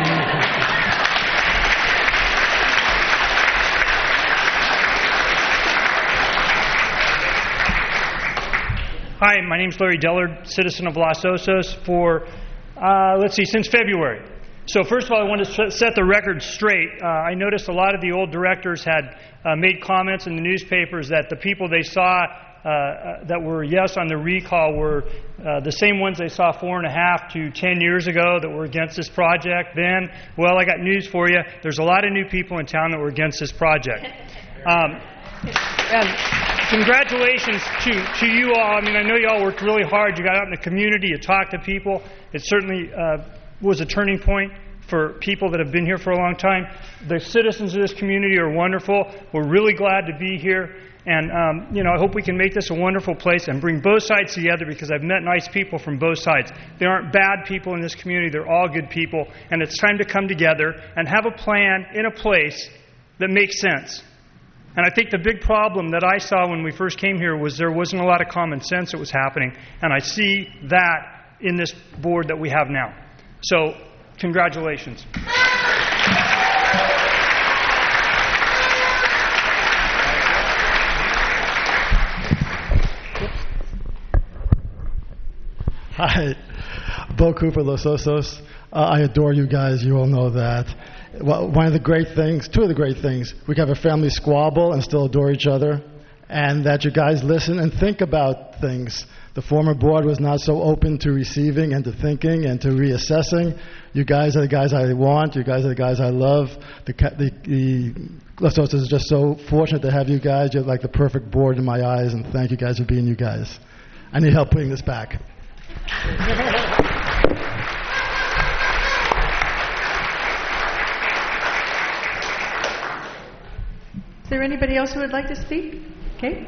M: Hi, my name's Larry Dellard, citizen of Los Osos for, uh, let's see, since February. So first of all, I want to set the record straight. Uh, I noticed a lot of the old directors had uh, made comments in the newspapers that the people they saw uh, that were yes on the recall were uh, the same ones they saw four and a half to ten years ago that were against this project then. Well, I got news for you. There's a lot of new people in town that were against this project. Um, and congratulations to, to you all. I mean, I know you all worked really hard. You got out in the community. You talked to people. It certainly uh, was a turning point for people that have been here for a long time. The citizens of this community are wonderful. We're really glad to be here. And, um, you know, I hope we can make this a wonderful place and bring both sides together, because I've met nice people from both sides. There aren't bad people in this community. They're all good people. And it's time to come together and have a plan in a place that makes sense. And I think the big problem that I saw when we first came here was there wasn't a lot of common sense that was happening. And I see that in this board that we have now. So, congratulations.
N: Hi, Bo Cooper, Los Osos. Uh, I adore you guys. You all know that. Well, one of the great things, two of the great things, we can have a family squabble and still adore each other, and that you guys listen and think about things. The former board was not so open to receiving and to thinking and to reassessing. You guys are the guys I want. You guys are the guys I love. The, the, the Los Osos is just so fortunate to have you guys. You're like the perfect board in my eyes, and thank you guys for being you guys. I need help putting this back.
A: Is there anybody else who would like to speak? Okay.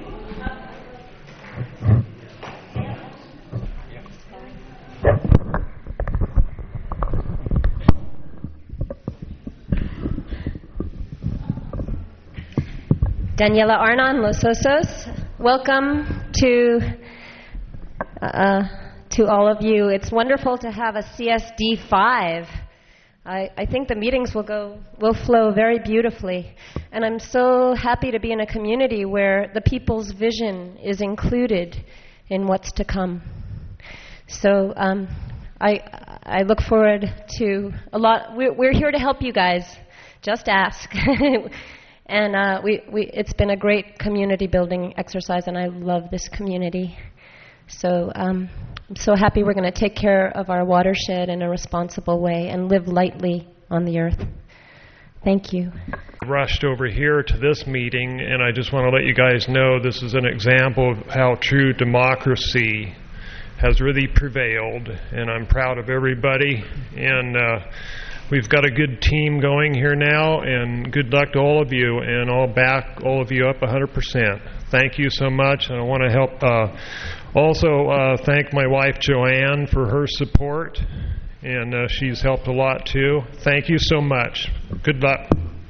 P: Daniela Arnon, Los Osos. Welcome to uh, to all of you. It's wonderful to have a C S D five. I, I think the meetings will go will flow very beautifully, and I'm so happy to be in a community where the people's vision is included in what's to come. So um, I I look forward to a lot. We're, we're here to help you guys. Just ask. And uh, we, we, it's been a great community building exercise, and I love this community. So um, I'm so happy we're going to take care of our watershed in a responsible way and live lightly on the earth. Thank you.
H: Rushed over here to this meeting, and I just want to let you guys know this is an example of how true democracy has really prevailed, and I'm proud of everybody. And uh, we've got a good team going here now, and good luck to all of you, and I'll back all of you up one hundred percent. Thank you so much, and I want to help uh, also uh, thank my wife Joanne for her support, and uh, she's helped a lot too. Thank you so much. Good luck.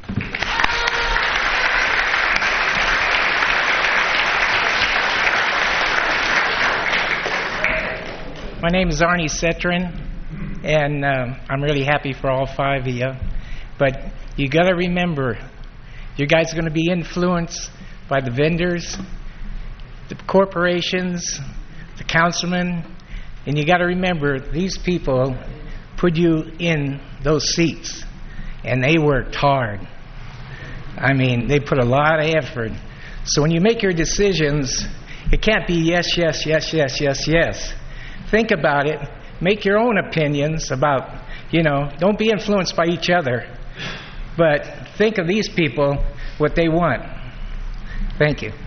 J: My name is Arnie Cetrin, and uh, I'm really happy for all five of you. But you got to remember, you guys are going to be influenced by the vendors, the corporations, the councilmen, and you got to remember these people put you in those seats, and they worked hard. I mean, they put a lot of effort. So when you make your decisions, it can't be yes, yes, yes, yes, yes, yes. Think about it. Make your own opinions about, you know, don't be influenced by each other. But think of these people, what they want. Thank you.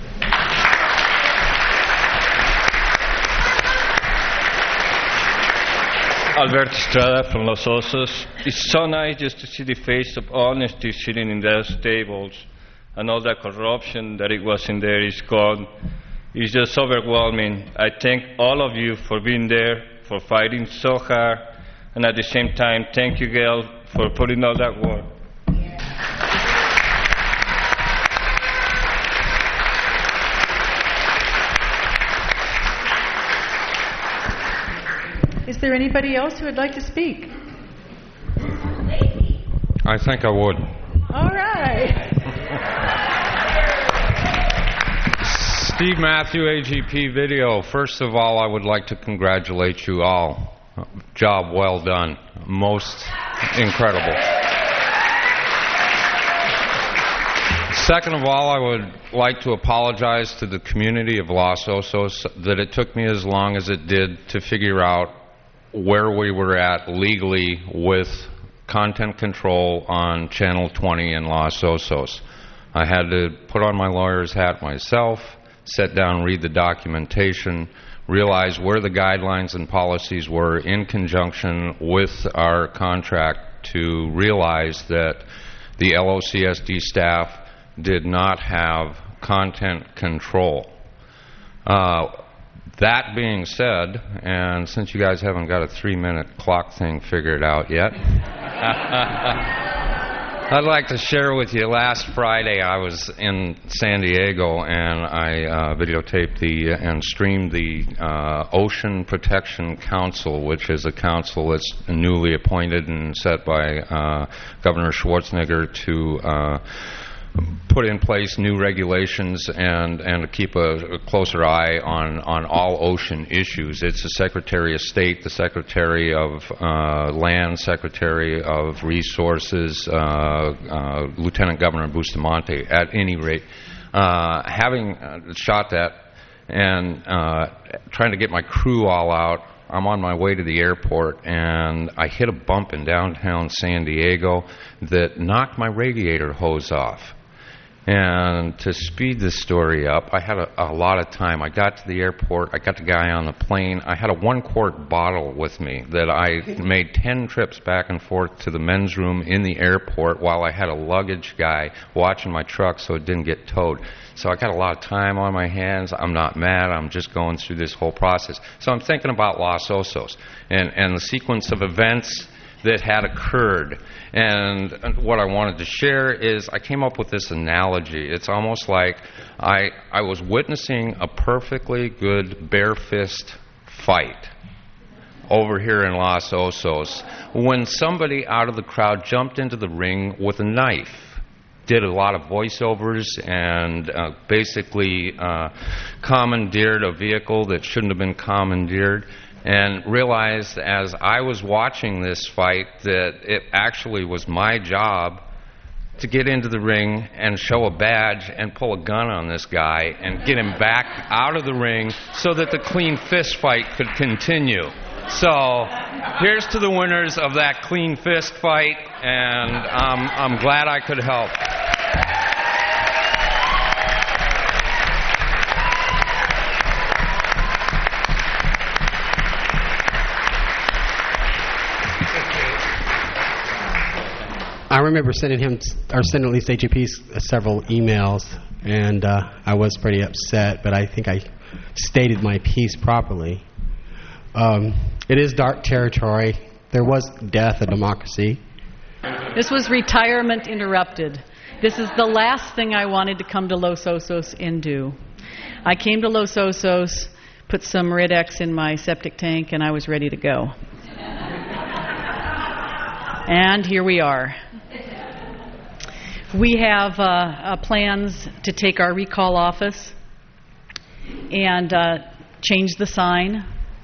O: Alberto Estrada from Los Osos. It's so nice just to see the face of honesty sitting in those tables, and all that corruption that it was in there is gone. It's just overwhelming. I thank all of you for being there, for fighting so hard, and at the same time, thank you, Gail, for putting all that work.
A: Is there anybody else who would like to speak?
F: I think I would.
A: All right.
F: Steve Matthew, A G P Video. First of all, I would like to congratulate you all. Job well done. Most incredible. Second of all, I would like to apologize to the community of Los Osos that it took me as long as it did to figure out where we were at legally with content control on Channel twenty in Los Osos. I had to put on my lawyer's hat myself, sit down, read the documentation, realize where the guidelines and policies were in conjunction with our contract to realize that the L O C S D staff did not have content control. Uh, that being said, and since you guys haven't got a three-minute clock thing figured out yet, I'd like to share with you, last Friday I was in San Diego and I uh, videotaped the uh, and streamed the uh, Ocean Protection Council, which is a council that's newly appointed and set by uh, Governor Schwarzenegger to uh, put in place new regulations and, and to keep a, a closer eye on, on all ocean issues. It's the Secretary of State, the Secretary of uh, Land, Secretary of Resources, uh, uh, Lieutenant Governor Bustamante, at any rate. Uh, having uh, shot that and uh, trying to get my crew all out, I'm on my way to the airport and I hit a bump in downtown San Diego that knocked my radiator hose off. And to speed the story up, I had a, a lot of time. I got to the airport. I got the guy on the plane. I had a one-quart bottle with me that I made ten trips back and forth to the men's room in the airport while I had a luggage guy watching my truck so it didn't get towed. So I got a lot of time on my hands. I'm not mad. I'm just going through this whole process. So I'm thinking about Los Osos and, and the sequence of events that had occurred. And what I wanted to share is I came up with this analogy. It's almost like I, I was witnessing a perfectly good bare fist fight over here in Los Osos when somebody out of the crowd jumped into the ring with a knife, did a lot of voiceovers, and uh, basically uh, commandeered a vehicle that shouldn't have been commandeered, and realized as I was watching this fight that it actually was my job to get into the ring and show a badge and pull a gun on this guy and get him back out of the ring so that the clean fist fight could continue. So here's to the winners of that clean fist fight, and um, I'm glad I could help.
B: I remember sending him, or sending at least H E P several emails, and uh, I was pretty upset, but I think I stated my piece properly. Um, it is dark territory. There was death of democracy.
S: This was retirement interrupted. This is the last thing I wanted to come to Los Osos and do. I came to Los Osos, put some Red-X in my septic tank, and I was ready to go. And here we are. We have uh, uh, plans to take our recall office and uh, change the sign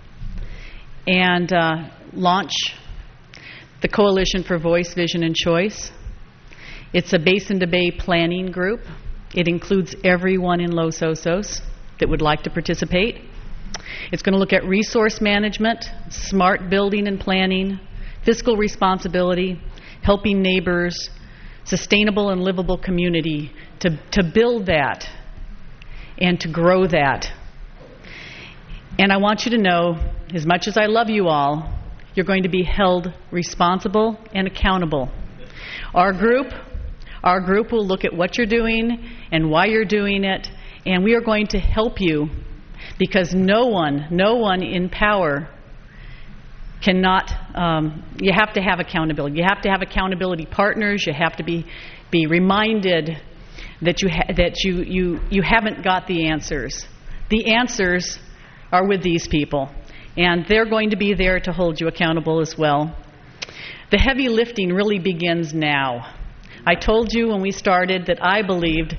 S: and uh, launch the Coalition for Voice, Vision, and Choice. It's a Basin to Bay planning group. It includes everyone in Los Osos that would like to participate. It's going to look at resource management, smart building and planning, fiscal responsibility, helping neighbors, sustainable and livable community, to, to build that and to grow that. And I want you to know, as much as I love you all, you're going to be held responsible and accountable. Our group, our group will look at what you're doing and why you're doing it, and we are going to help you, because no one, no one in power cannot, um, you have to have accountability. You have to have accountability partners. You have to be be reminded that you ha- that you, you you haven't got the answers. The answers are with these people, and they're going to be there to hold you accountable as well. The heavy lifting really begins now. I told you when we started that I believed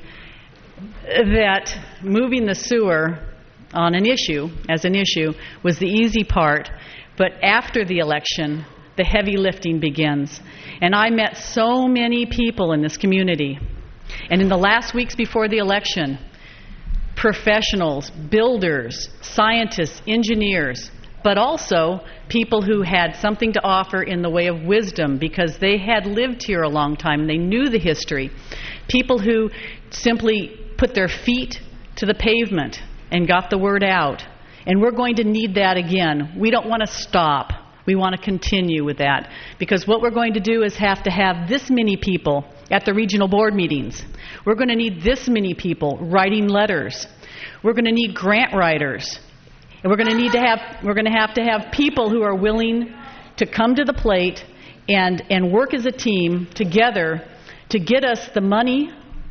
S: that moving the sewer on an issue, as an issue, was the easy part. But after the election, the heavy lifting begins. And I met so many people in this community. And in the last weeks before the election, professionals, builders, scientists, engineers, but also people who had something to offer in the way of wisdom because they had lived here a long time and they knew the history. People who simply put their feet to the pavement and got the word out. And we're going to need that again. We don't want to stop. We want to continue with that. Because what we're going to do is have to have this many people at the regional board meetings. We're going to need this many people writing letters. We're going to need grant writers. And we're going to need to have we're going to have to have people who are willing to come to the plate and and work as a team together to get us the money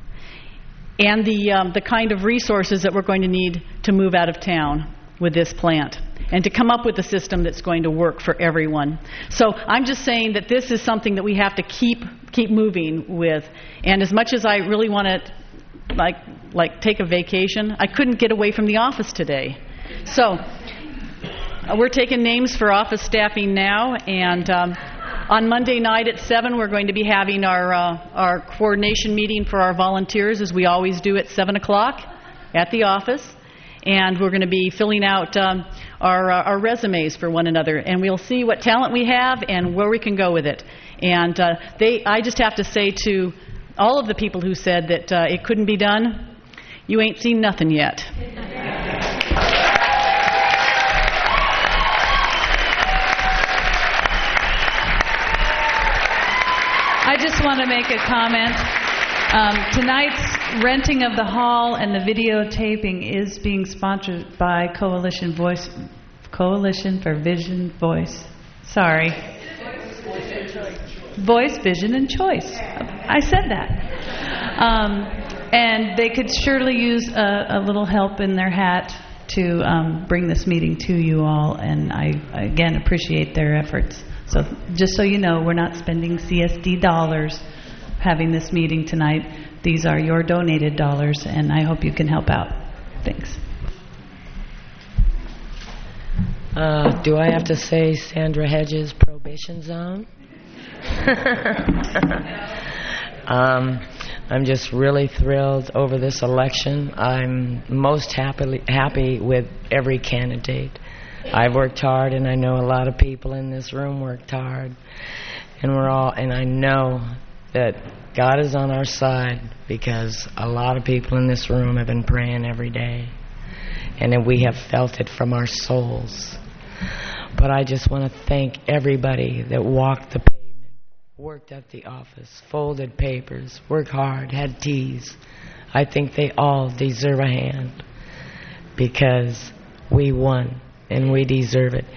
S: and the um, the kind of resources that we're going to need to move out of town with this plant, and to come up with a system that's going to work for everyone. So I'm just saying that this is something that we have to keep keep moving with. And as much as I really want to like like take a vacation, I couldn't get away from the office today. So uh, we're taking names for office staffing now, and um, on Monday night at seven we're going to be having our uh, our coordination meeting for our volunteers, as we always do at seven o'clock at the office. And we're going to be filling out um, our, uh, our resumes for one another, and we'll see what talent we have and where we can go with it. And uh, they, I just have to say to all of the people who said that uh, it couldn't be done, you ain't seen nothing yet.
T: I just want to make a comment. Um, tonight's renting of the hall and the videotaping is being sponsored by Coalition Voice, Coalition for Vision Voice. Sorry. Voice, Vision, and Choice. I said that. Um, and they could surely use a, a little help in their hat to um, bring this meeting to you all, and I, again, appreciate their efforts. So just so you know, we're not spending C S D dollars having this meeting tonight. These are your donated dollars, and I hope you can help out. Thanks.
U: Uh, do I have to say Sandra Hedges probation zone? um, I'm just really thrilled over this election. I'm most happily happy with every candidate. I've worked hard, and I know a lot of people in this room worked hard, and we're all, and I know that God is on our side because a lot of people in this room have been praying every day, and then we have felt it from our souls. But I just want to thank everybody that walked the pavement, worked at the office, folded papers, worked hard, had teas. I think they all deserve a hand because we won and we deserve it.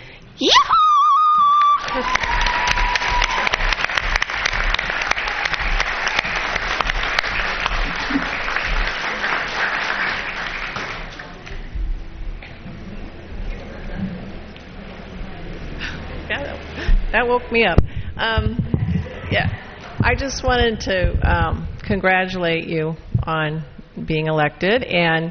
E: That woke me up. Um, yeah, I just wanted to um, congratulate you on being elected, and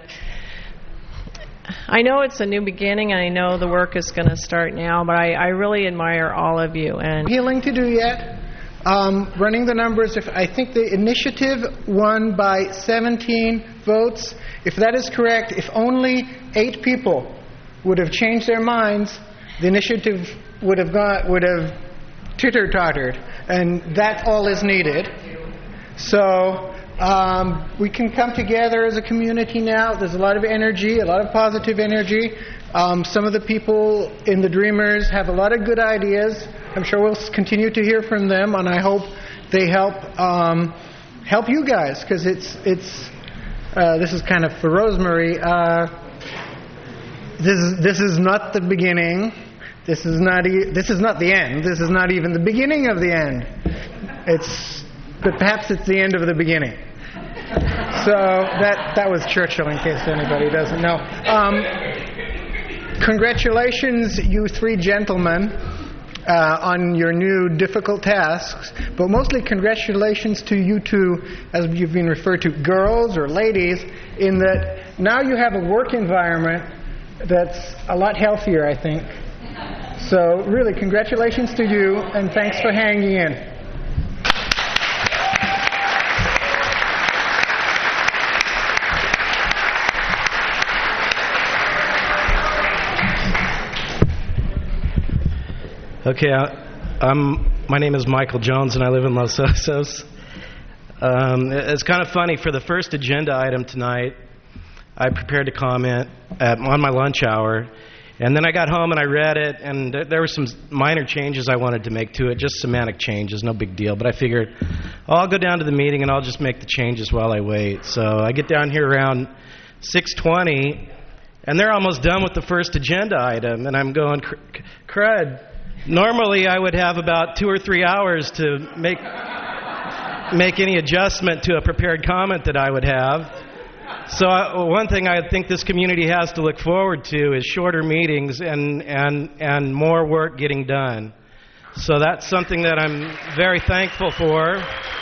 E: I know it's a new beginning, and I know the work is going to start now, but I, I really admire all of you. And
Q: healing to do yet. Um, running the numbers, if I think the initiative won by seventeen votes. If that is correct, if only eight people would have changed their minds, the initiative would have got would have titter-tottered, and that all is needed. So um, we can come together as a community now. There's a lot of energy, a lot of positive energy. Um, some of the people in the Dreamers have a lot of good ideas. I'm sure we'll continue to hear from them, and I hope they help um, help you guys, because it's it's uh, this is kind of for Rosemary. Uh, this is this is not the beginning. This is not e- this is not the end. This is not even the beginning of the end. It's but perhaps it's the end of the beginning. So that that was Churchill, in case anybody doesn't know. Um, congratulations, you three gentlemen, uh, on your new difficult tasks. But mostly congratulations to you two, as you've been referred to, girls or ladies, in that now you have a work environment that's a lot healthier, I think. So really, congratulations to you, and thanks for hanging in.
R: Okay, I, I'm, my name is Michael Jones, and I live in Los Osos. Um, it's kind of funny, for the first agenda item tonight, I prepared a comment at, on my lunch hour. And then I got home and I read it, and th- there were some minor changes I wanted to make to it, just semantic changes, no big deal. But I figured, oh, I'll go down to the meeting and I'll just make the changes while I wait. So I get down here around six twenty, and they're almost done with the first agenda item. And I'm going, crud. Normally I would have about two or three hours to make make any adjustment to a prepared comment that I would have. So uh, one thing I think this community has to look forward to is shorter meetings and, and, and more work getting done. So that's something that I'm very thankful for.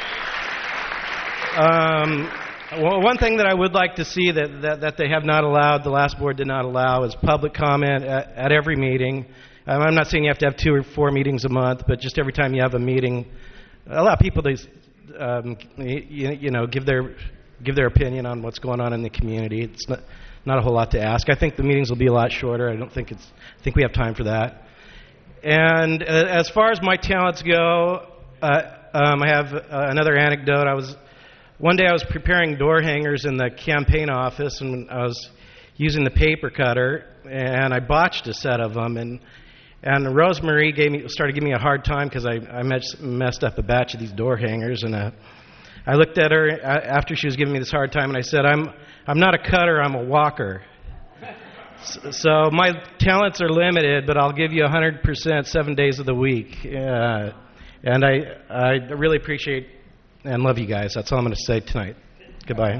R: Um, well, one thing that I would like to see that, that, that they have not allowed, the last board did not allow, is public comment at, at every meeting. Um, I'm not saying you have to have two or four meetings a month, but just every time you have a meeting, allow people to, um, you, you know, give their... give their opinion on what's going on in the community. It's not, not a whole lot to ask. I think the meetings will be a lot shorter. I don't think it's. I think we have time for that. And uh, as far as my talents go, uh, um, I have uh, another anecdote. I was one day I was preparing door hangers in the campaign office, and I was using the paper cutter, and I botched a set of them. And and Rosemary gave me started giving me a hard time because I I messed, messed up a batch of these door hangers, and uh, I looked at her after she was giving me this hard time, and I said, I'm I'm not a cutter, I'm a walker. So my talents are limited, but I'll give you one hundred percent seven days of the week. Uh, and I, I really appreciate and love you guys. That's all I'm going to say tonight. Goodbye.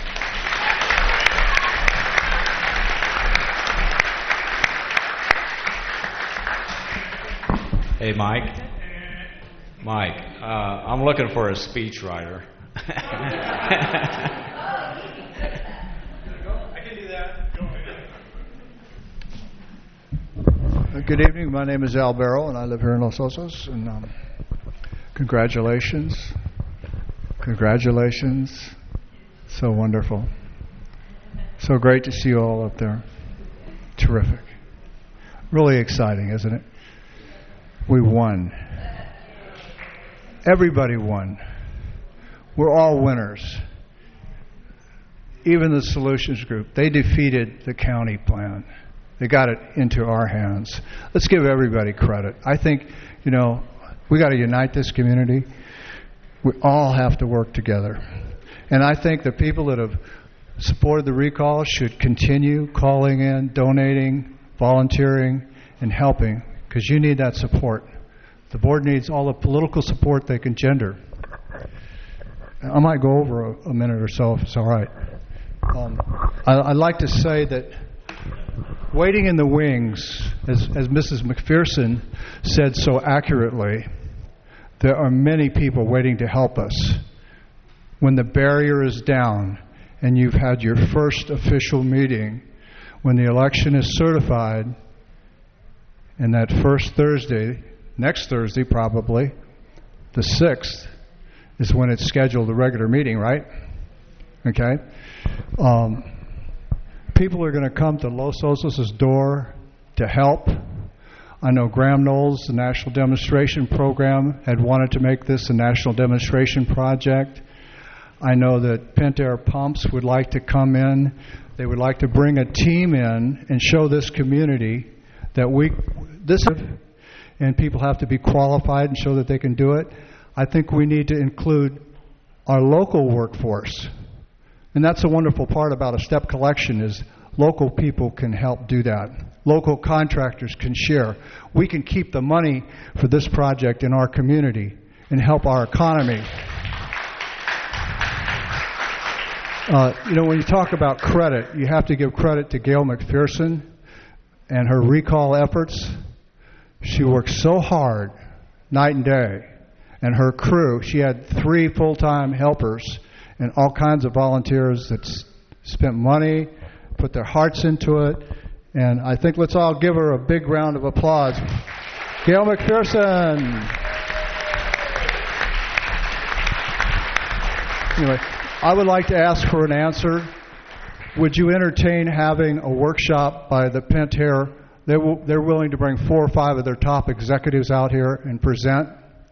V: Hey, Mike. Mike, uh, I'm looking for a speechwriter.
R: I can do that. Go ahead.
Z: Good evening. My name is Al Barrow, and I live here in Los Osos. And um, congratulations, congratulations. So wonderful. So great to see you all up there. Terrific.
D: really exciting, isn't it? We won. Everybody won. We're all winners. Even the Solutions Group, they defeated the county plan. They got it into our hands. Let's give everybody credit. I think, you know, we got to unite this community. We all have to work together. And I think the people that have supported the recall should continue calling in, donating, volunteering, and helping, because you need that support. The board needs all the political support they can gender. I might go over a, a minute or so if it's all right. Um, I, I'd like to say that waiting in the wings, as, as Missus McPherson said so accurately, there are many people waiting to help us. When the barrier is down and you've had your first official meeting, when the election is certified, and that first Thursday, next Thursday probably, the sixth, is when it's scheduled, the regular meeting, right? Okay? Um, people are going to come to Los Osos' door to help. I know Graham Knowles, the National Demonstration Program, had wanted to make this a national demonstration project. I know that Pentair Pumps would like to come in. They would like to bring a team in and show this community that we, this, and people have to be qualified and show that they can do it. I think we need to include our local workforce. And that's a wonderful part about a step collection is local people can help do that. Local contractors can share. We can keep the money for this project in our community and help our economy. Uh, you know, when you talk about credit, you have to give credit to Gail McPherson and her recall efforts. She worked so hard, night and day, and her crew. She had three full-time helpers and all kinds of volunteers that s- spent money, put their hearts into it, and I think let's all give her a big round of applause. Gail McPherson. Anyway, I would like to ask for an answer. Would you entertain having a workshop by the Pentair? They will, they're willing to bring four or five of their top executives out here and present.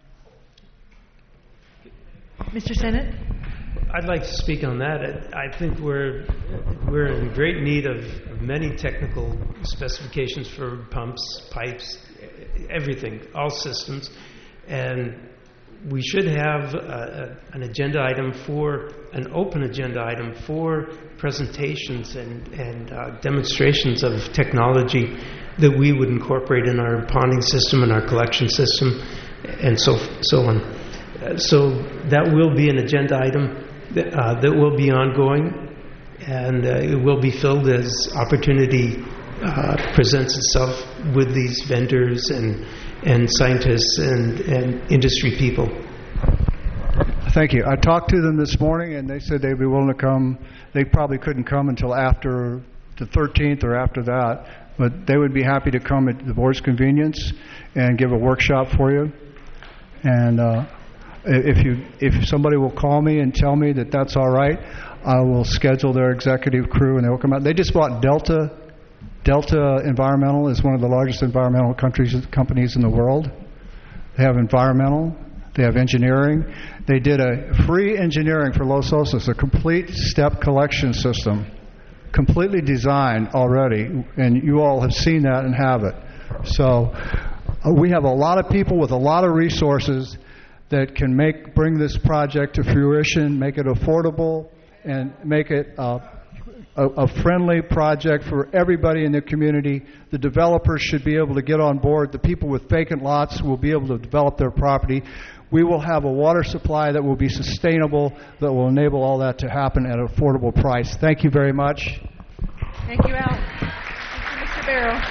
A: Mister Sennett?
G: I'd like to speak on that. I think we're we're in great need of, of many technical specifications for pumps, pipes, everything, all systems, and we should have a, a, an agenda item for an open agenda item for presentations and and uh, demonstrations of technology that we would incorporate in our ponding system and our collection system, and so so on. Uh, so that will be an agenda item. Uh, that will be ongoing, and uh, it will be filled as opportunity uh, presents itself with these vendors and and scientists and, and industry people.
D: Thank you. I talked to them this morning, and they said they'd be willing to come. They probably couldn't come until after the thirteenth or after that, but they would be happy to come at the board's convenience and give a workshop for you. And uh, If you, if somebody will call me and tell me that that's all right, I will schedule their executive crew and they will come out. They just bought Delta. Delta Environmental is one of the largest environmental countries, companies in the world. They have environmental. They have engineering. They did a free engineering for Los Osos, a complete step collection system, completely designed already, and you all have seen that and have it. So uh, we have a lot of people with a lot of resources that can make bring this project to fruition, make it affordable, and make it uh, a, a friendly project for everybody in the community. The developers should be able to get on board. The people with vacant lots will be able to develop their property. We will have a water supply that will be sustainable, that will enable all that to happen at an affordable price. Thank you very much.
A: Thank you, Al. Thank you, Mister Barrow.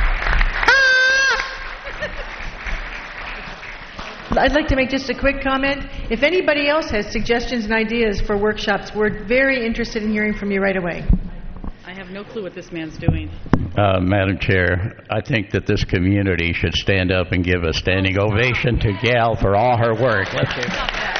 A: I'd like to make just a quick comment. If anybody else has suggestions and ideas for workshops, we're very interested in hearing from you right away.
S: I have no clue what this man's doing.
I: Uh, Madam Chair, I think that this community should stand up and give a standing ovation to Gail for all her work. Let's hear it.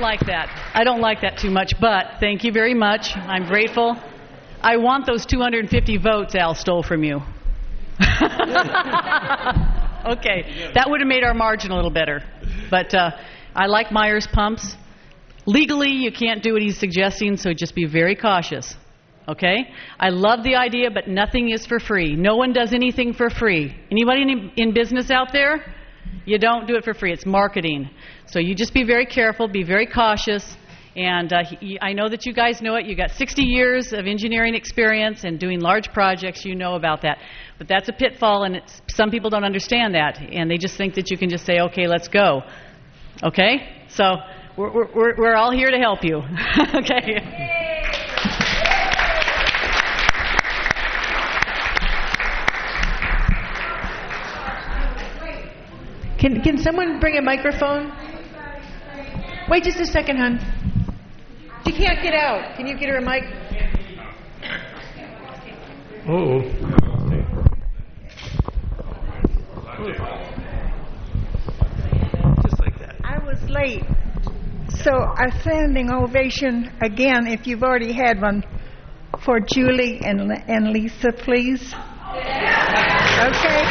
S: like that. I don't like that too much, but thank you very much. I'm grateful. I want those two hundred fifty votes Al stole from you. Okay, that would have made our margin a little better. But uh, I like Myers Pumps. Legally, you can't do what he's suggesting, so just be very cautious. Okay? I love the idea, but nothing is for free. No one does anything for free. Anybody in, in business out there? You don't do it for free. It's marketing. So you just be very careful, be very cautious. And uh, he, I know that you guys know it. You got sixty years of engineering experience and doing large projects. You know about that. But that's a pitfall, and it's, some people don't understand that. And they just think that you can just say, okay, let's go. Okay? So we're, we're, we're all here to help you. Okay?
A: Can, can someone bring a microphone? Wait just a second, hon. She can't get out. Can you get her a mic?
G: Oh. Just like that.
C: I was late. So a standing ovation again, if you've already had one, for Julie and, and Lisa, please. Okay.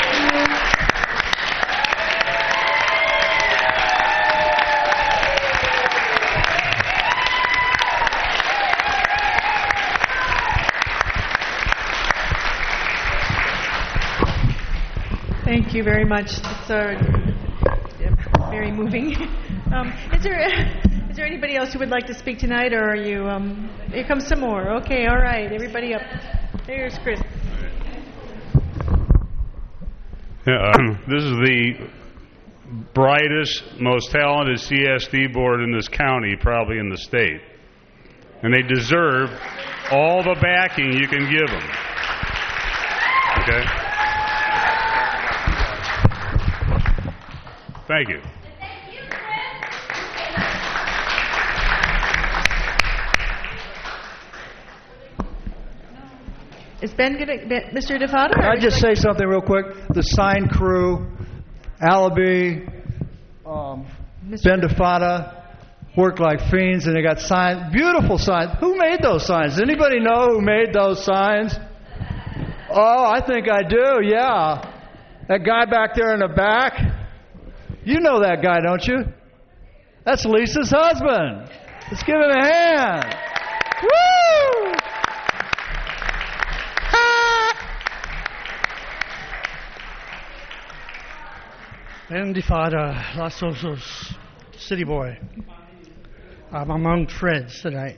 A: Thank you very much. It's uh, very moving. um, is there is there anybody else who would like to speak tonight, or are you? Um, here comes some more. Okay, all right. Everybody up. There's Chris.
K: Yeah, um, this is the brightest, most talented C S D board in this county, probably in the state, and they deserve all the backing you can give them. Okay. Thank you.
A: Is Ben going to, Mister DeFato?
D: Can I just say something real quick? The sign crew, Alibi, um, Ben DeFato, worked like fiends, and they got signs, beautiful signs. Who made those signs? Does anybody know who made those signs? Oh, I think I do, yeah. That guy back there in the back. You know that guy, don't you? That's Lisa's husband. Let's give him a hand. Woo!
L: Ben DeFato, Los Osos, City Boy. I'm among friends tonight.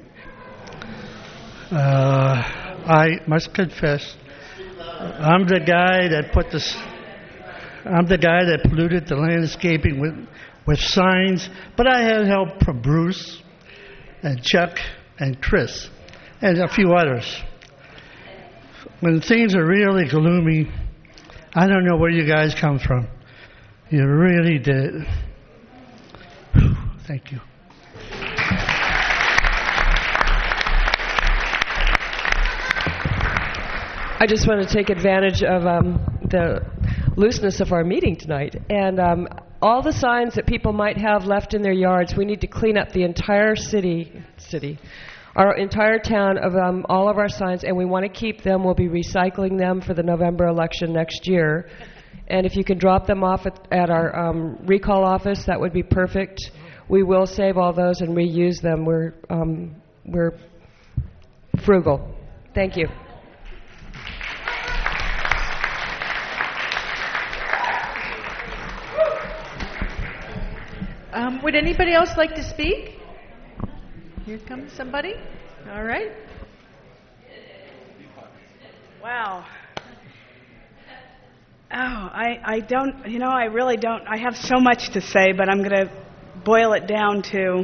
L: Uh, I must confess, I'm the guy that put this. I'm the guy that polluted the landscaping with with signs, but I had help from Bruce and Chuck and Chris and a few others. When things are really gloomy, I don't know where you guys come from. You really did. Thank you.
W: I just want to take advantage of um, the looseness of our meeting tonight. And um, all the signs that people might have left in their yards, we need to clean up the entire city, city, our entire town of um, all of our signs, and we want to keep them. We'll be recycling them for the November election next year. And if you can drop them off at, at our um, recall office, that would be perfect. We will save all those and reuse them. We're um, we're frugal. Thank you.
A: Um, would anybody else like to speak? Here comes somebody. All right.
X: Wow. Oh, I, I don't, you know, I really don't, I have so much to say, but I'm going to boil it down to,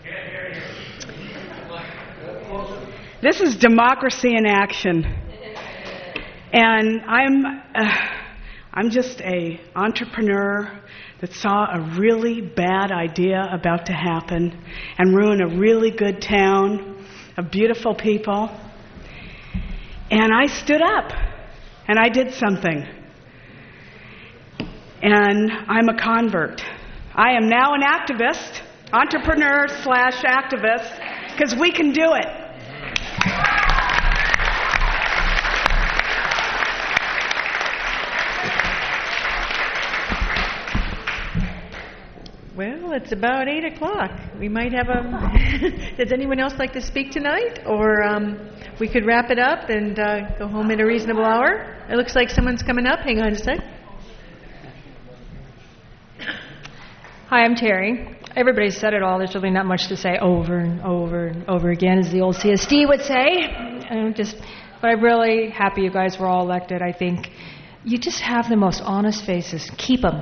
X: this is democracy in action. And I'm, uh, I'm just a entrepreneur that saw a really bad idea about to happen and ruin a really good town of beautiful people. And I stood up and I did something. And I'm a convert. I am now an activist entrepreneur slash activist, because we can do it.
A: Well, it's about eight o'clock. We might have a... Does anyone else like to speak tonight? Or um, we could wrap it up and uh, go home at a reasonable hour. It looks like someone's coming up. Hang on a sec.
H: Hi, I'm Terry. Everybody said it all. There's really not much to say over and over and over again, as the old C S D would say. I'm just, but I'm really happy you guys were all elected. I think you just have the most honest faces. Keep them.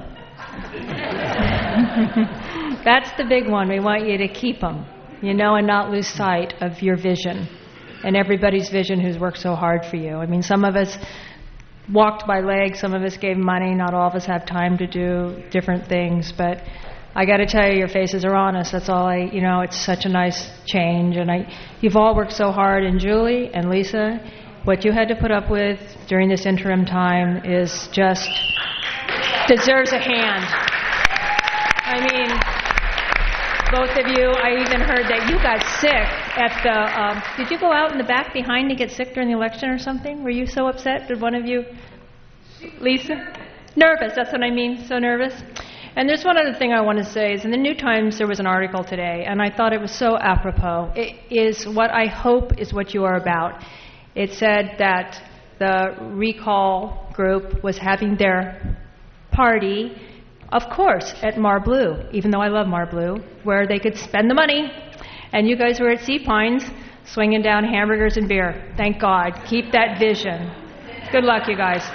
H: That's the big one. We want you to keep them, you know, and not lose sight of your vision and everybody's vision who's worked so hard for you. I mean, some of us walked by legs, some of us gave money, not all of us have time to do different things, but I got to tell you, your faces are honest. That's all I, you know, it's such a nice change, and I, you've all worked so hard, and Julie and Lisa, what you had to put up with during this interim time is just deserves a hand. I mean, both of you, I even heard that you got sick at the, um, did you go out in the back behind to get sick during the election or something? Were you so upset? Did one of you, Lisa? Nervous, that's what I mean, so nervous. And there's one other thing I want to say is in the New Times there was an article today, and I thought it was so apropos. It is what I hope is what you are about. It said that the recall group was having their party, of course, at Marbleu, even though I love Marbleu, where they could spend the money. And you guys were at Sea Pines swinging down hamburgers and beer. Thank God. Keep that vision. Good luck, you guys.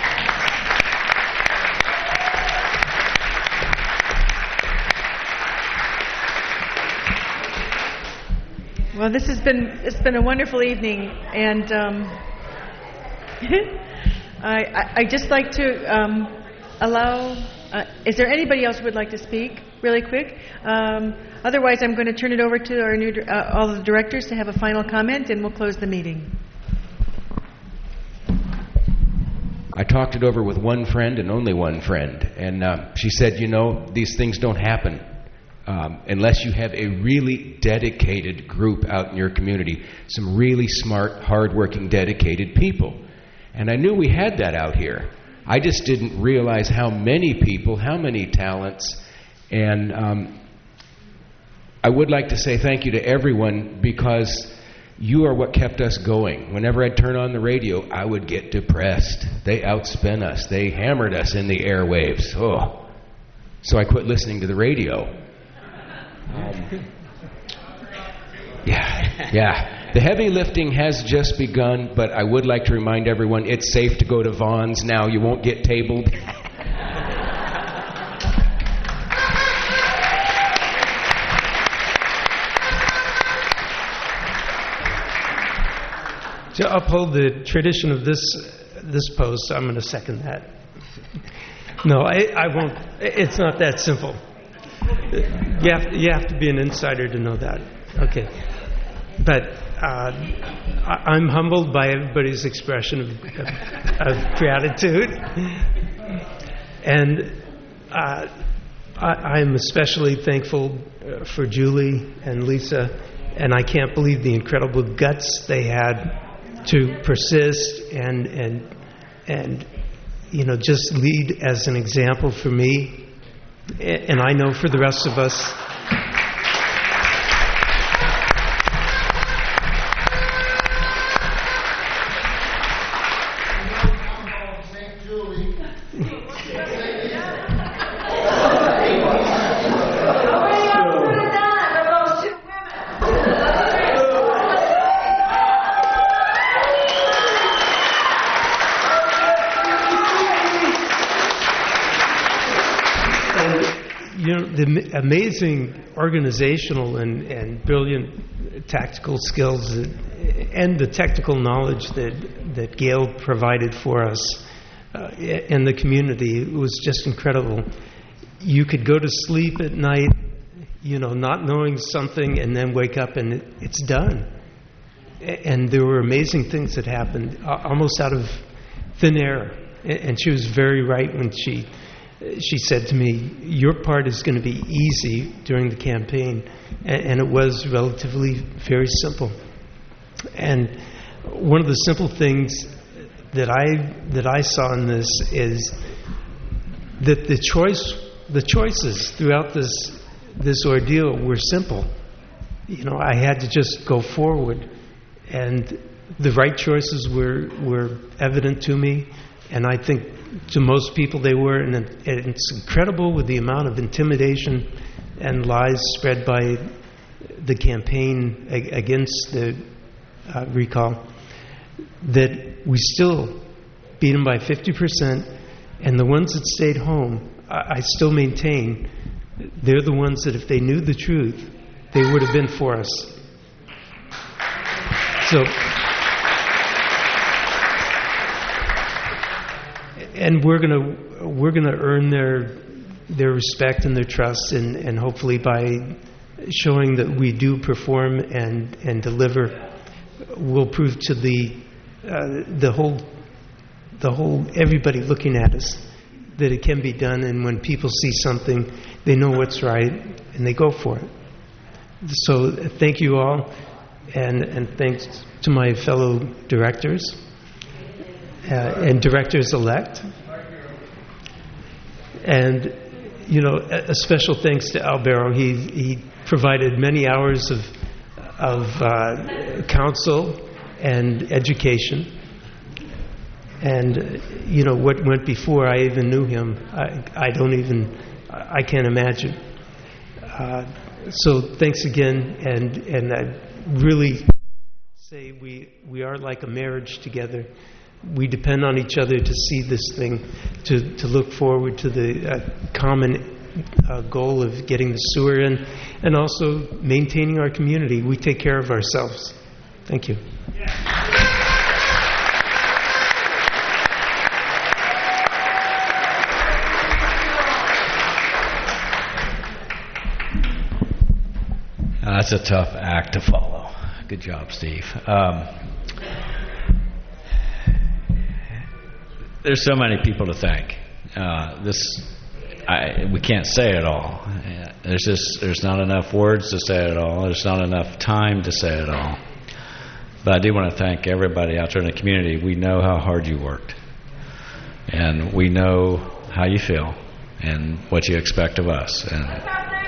A: Well, this has been it's been a wonderful evening, and um, I, I I just like to um, allow. Uh, is there anybody else who would like to speak, really quick? Um, otherwise, I'm going to turn it over to our new uh, all the directors to have a final comment, and we'll close the meeting.
J: I talked it over with one friend and only one friend, and uh, she said, you know, these things don't happen. Um, unless you have a really dedicated group out in your community, some really smart, hardworking, dedicated people. And I knew we had that out here. I just didn't realize how many people, how many talents, and um, I would like to say thank you to everyone because you are what kept us going. Whenever I'd turn on the radio, I would get depressed. They outspin us. They hammered us in the airwaves. Oh. So I quit listening to the radio. Um, yeah, yeah. The heavy lifting has just begun, but I would like to remind everyone it's safe to go to Vaughn's now. You won't get tabled.
G: To uphold the tradition of this this post, I'm going to second that. No, I, I won't. It's not that simple. You have, you have to be an insider to know that. Okay. But uh, I, I'm humbled by everybody's expression of, of, of gratitude. And uh, I, I'm especially thankful uh, for Julie and Lisa. And I can't believe the incredible guts they had to persist and, and, and you know, just lead as an example for me. And I know for the rest of us. The amazing organizational and, and brilliant tactical skills that, and the technical knowledge that, that Gail provided for us uh, in the community was just incredible. You could go to sleep at night, you know, not knowing something, and then wake up and it, it's done. And there were amazing things that happened uh, almost out of thin air. And she was very right when she she said to me, your part is going to be easy during the campaign. And, and it was relatively very simple. And one of the simple things that I that I saw in this is that the choice the choices throughout this this ordeal were simple. You know, I had to just go forward, and the right choices were were evident to me, and I think to most people they were. And it's incredible with the amount of intimidation and lies spread by the campaign against the uh, recall, that we still beat them by fifty percent, and the ones that stayed home, I, I still maintain they're the ones that if they knew the truth, they would have been for us. So, and we're gonna we're gonna earn their their respect and their trust, and, and hopefully by showing that we do perform and and deliver, we'll prove to the uh, the whole the whole everybody looking at us that it can be done. And when people see something, they know what's right and they go for it. So thank you all, and and thanks to my fellow directors uh, and directors-elect. And, you know, a, a special thanks to Al Barrow. He, he provided many hours of, of uh, counsel and education. And, you know, what went before I even knew him, I, I don't even, I can't imagine. Uh, so thanks again, and, and I really say we, we are like a marriage together. We depend on each other to see this thing, to, to look forward to the uh, common uh, goal of getting the sewer in, and also maintaining our community. We take care of ourselves. Thank you.
V: That's a tough act to follow. Good job, Steve. Um, there's so many people to thank. Uh, this, I, we can't say it all. There's just there's not enough words to say it all. There's not enough time to say it all. But I do want to thank everybody out there in the community. We know how hard you worked, and we know how you feel and what you expect of us. And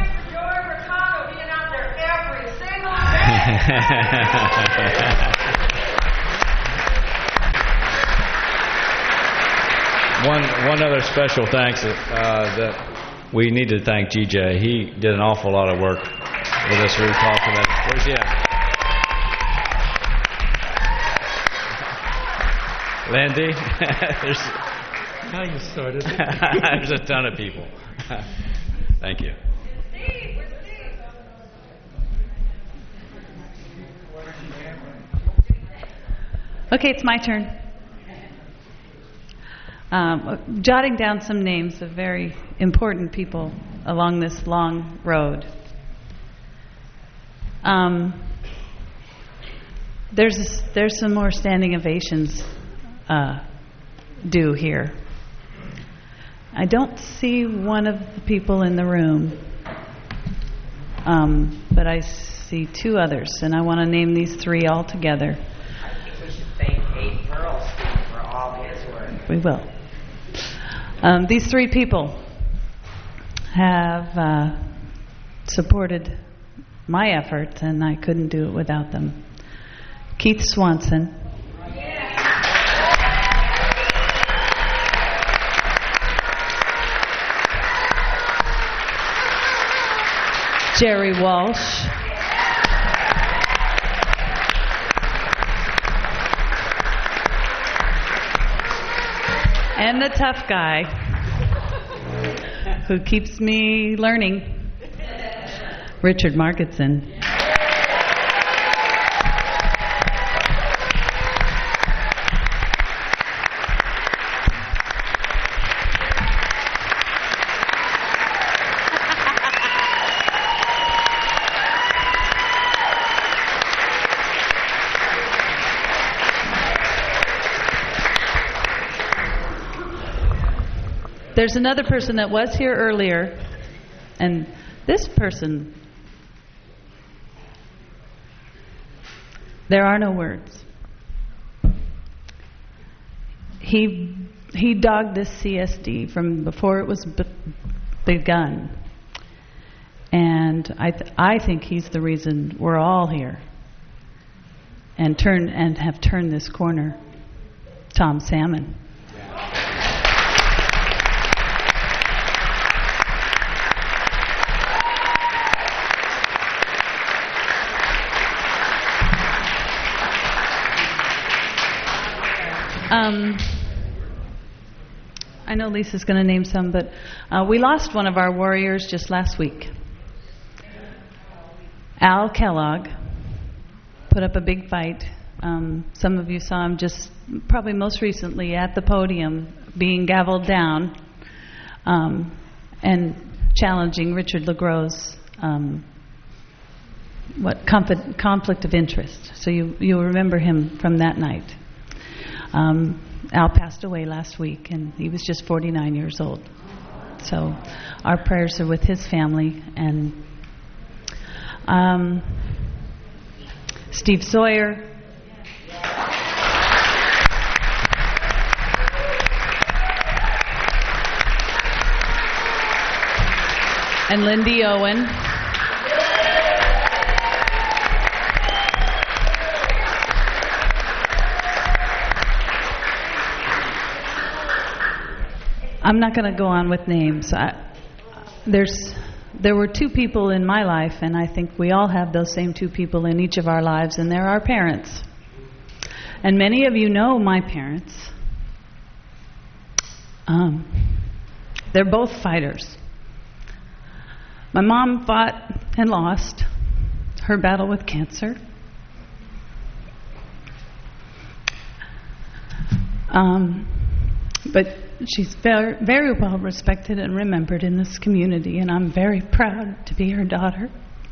V: one one other special thanks uh, that we need to thank G J. He did an awful lot of work with this recall committee. Where's he at? Lindy? There's,
G: How you started?
V: There's a ton of people. Thank you.
T: Okay, it's my turn. Um, jotting down some names of very important people along this long road. Um, there's there's some more standing ovations uh, due here. I don't see one of the people in the room, um, but I see two others, and I want to name these three all together.
U: Thank Kate Pearlstein for all his work.
T: We will. Um, these three people have uh, supported my efforts, and I couldn't do it without them. Keith Swanson. Jerry Walsh. And the tough guy who keeps me learning, Richard Marketson. There's another person that was here earlier, and this person, there are no words. He he dogged this C S D from before it was be- begun, and I th- I think he's the reason we're all here, and turn and have turned this corner. Tom Salmon. Um, I know Lisa's going to name some, but uh, we lost one of our warriors just last week. Al Kellogg put up a big fight. Um, some of you saw him just probably most recently at the podium being gavelled down um, and challenging Richard LeGros' um, what conflict, conflict of interest. So you you'll remember him from that night. Um, Al passed away last week, and he was just forty-nine years old. So our prayers are with his family. And um, Steve Sawyer. And Lindy Owen. I'm not going to go on with names. I, there's, there were two people in my life, and I think we all have those same two people in each of our lives, and they're our parents. And many of you know my parents. Um, they're both fighters. My mom fought and lost her battle with cancer. Um, but she's very, very well respected and remembered in this community, and I'm very proud to be her daughter.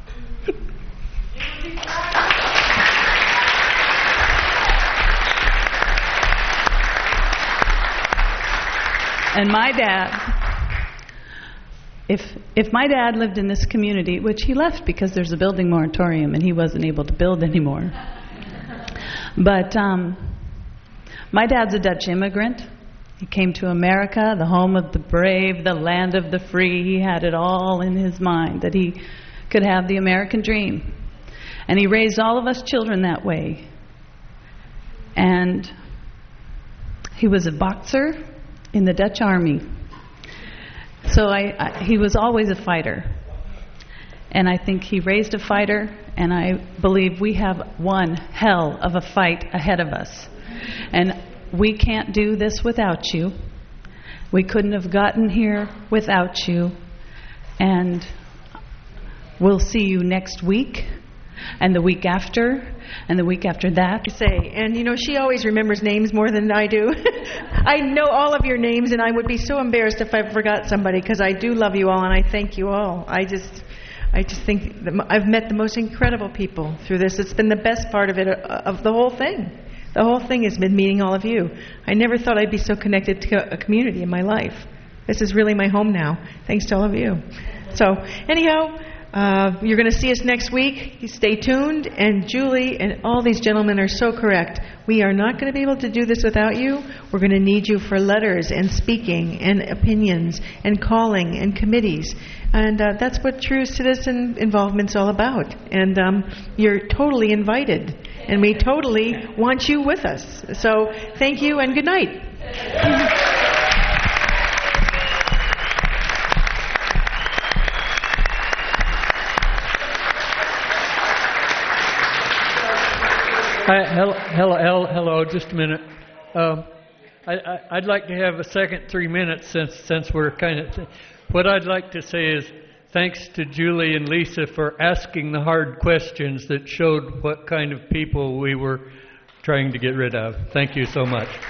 T: And my dad, if if my dad lived in this community, which he left because there's a building moratorium and he wasn't able to build anymore. But um, my dad's a Dutch immigrant. He came to America, the home of the brave, the land of the free. He had it all in his mind that he could have the American dream. And he raised all of us children that way. And he was a boxer in the Dutch army. So I, I, he was always a fighter. And I think he raised a fighter, and I believe we have one hell of a fight ahead of us. And we can't do this without you. We couldn't have gotten here without you. And we'll see you next week, and the week after, and the week after that.
A: Say, and you know, she always remembers names more than I do. I know all of your names, and I would be so embarrassed if I forgot somebody, because I do love you all, and I thank you all. I just, I just think that I've met the most incredible people through this. It's been the best part of it, uh, of the whole thing. The whole thing has been meeting all of you. I never thought I'd be so connected to a community in my life. This is really my home now, thanks to all of you. So, anyhow, uh, you're going to see us next week. You stay tuned. And Julie and all these gentlemen are so correct. We are not going to be able to do this without you. We're going to need you for letters and speaking and opinions and calling and committees. And uh, that's what True Citizen Involvement's all about. And um, you're totally invited. And we totally want you with us. So thank you and good night.
F: Hi, hello, hello, hello, just a minute. Um, I, I, I'd like to have a second three minutes since since we're kind of... Th- what I'd like to say is thanks to Julie and Lisa for asking the hard questions that showed what kind of people we were trying to get rid of. Thank you so much.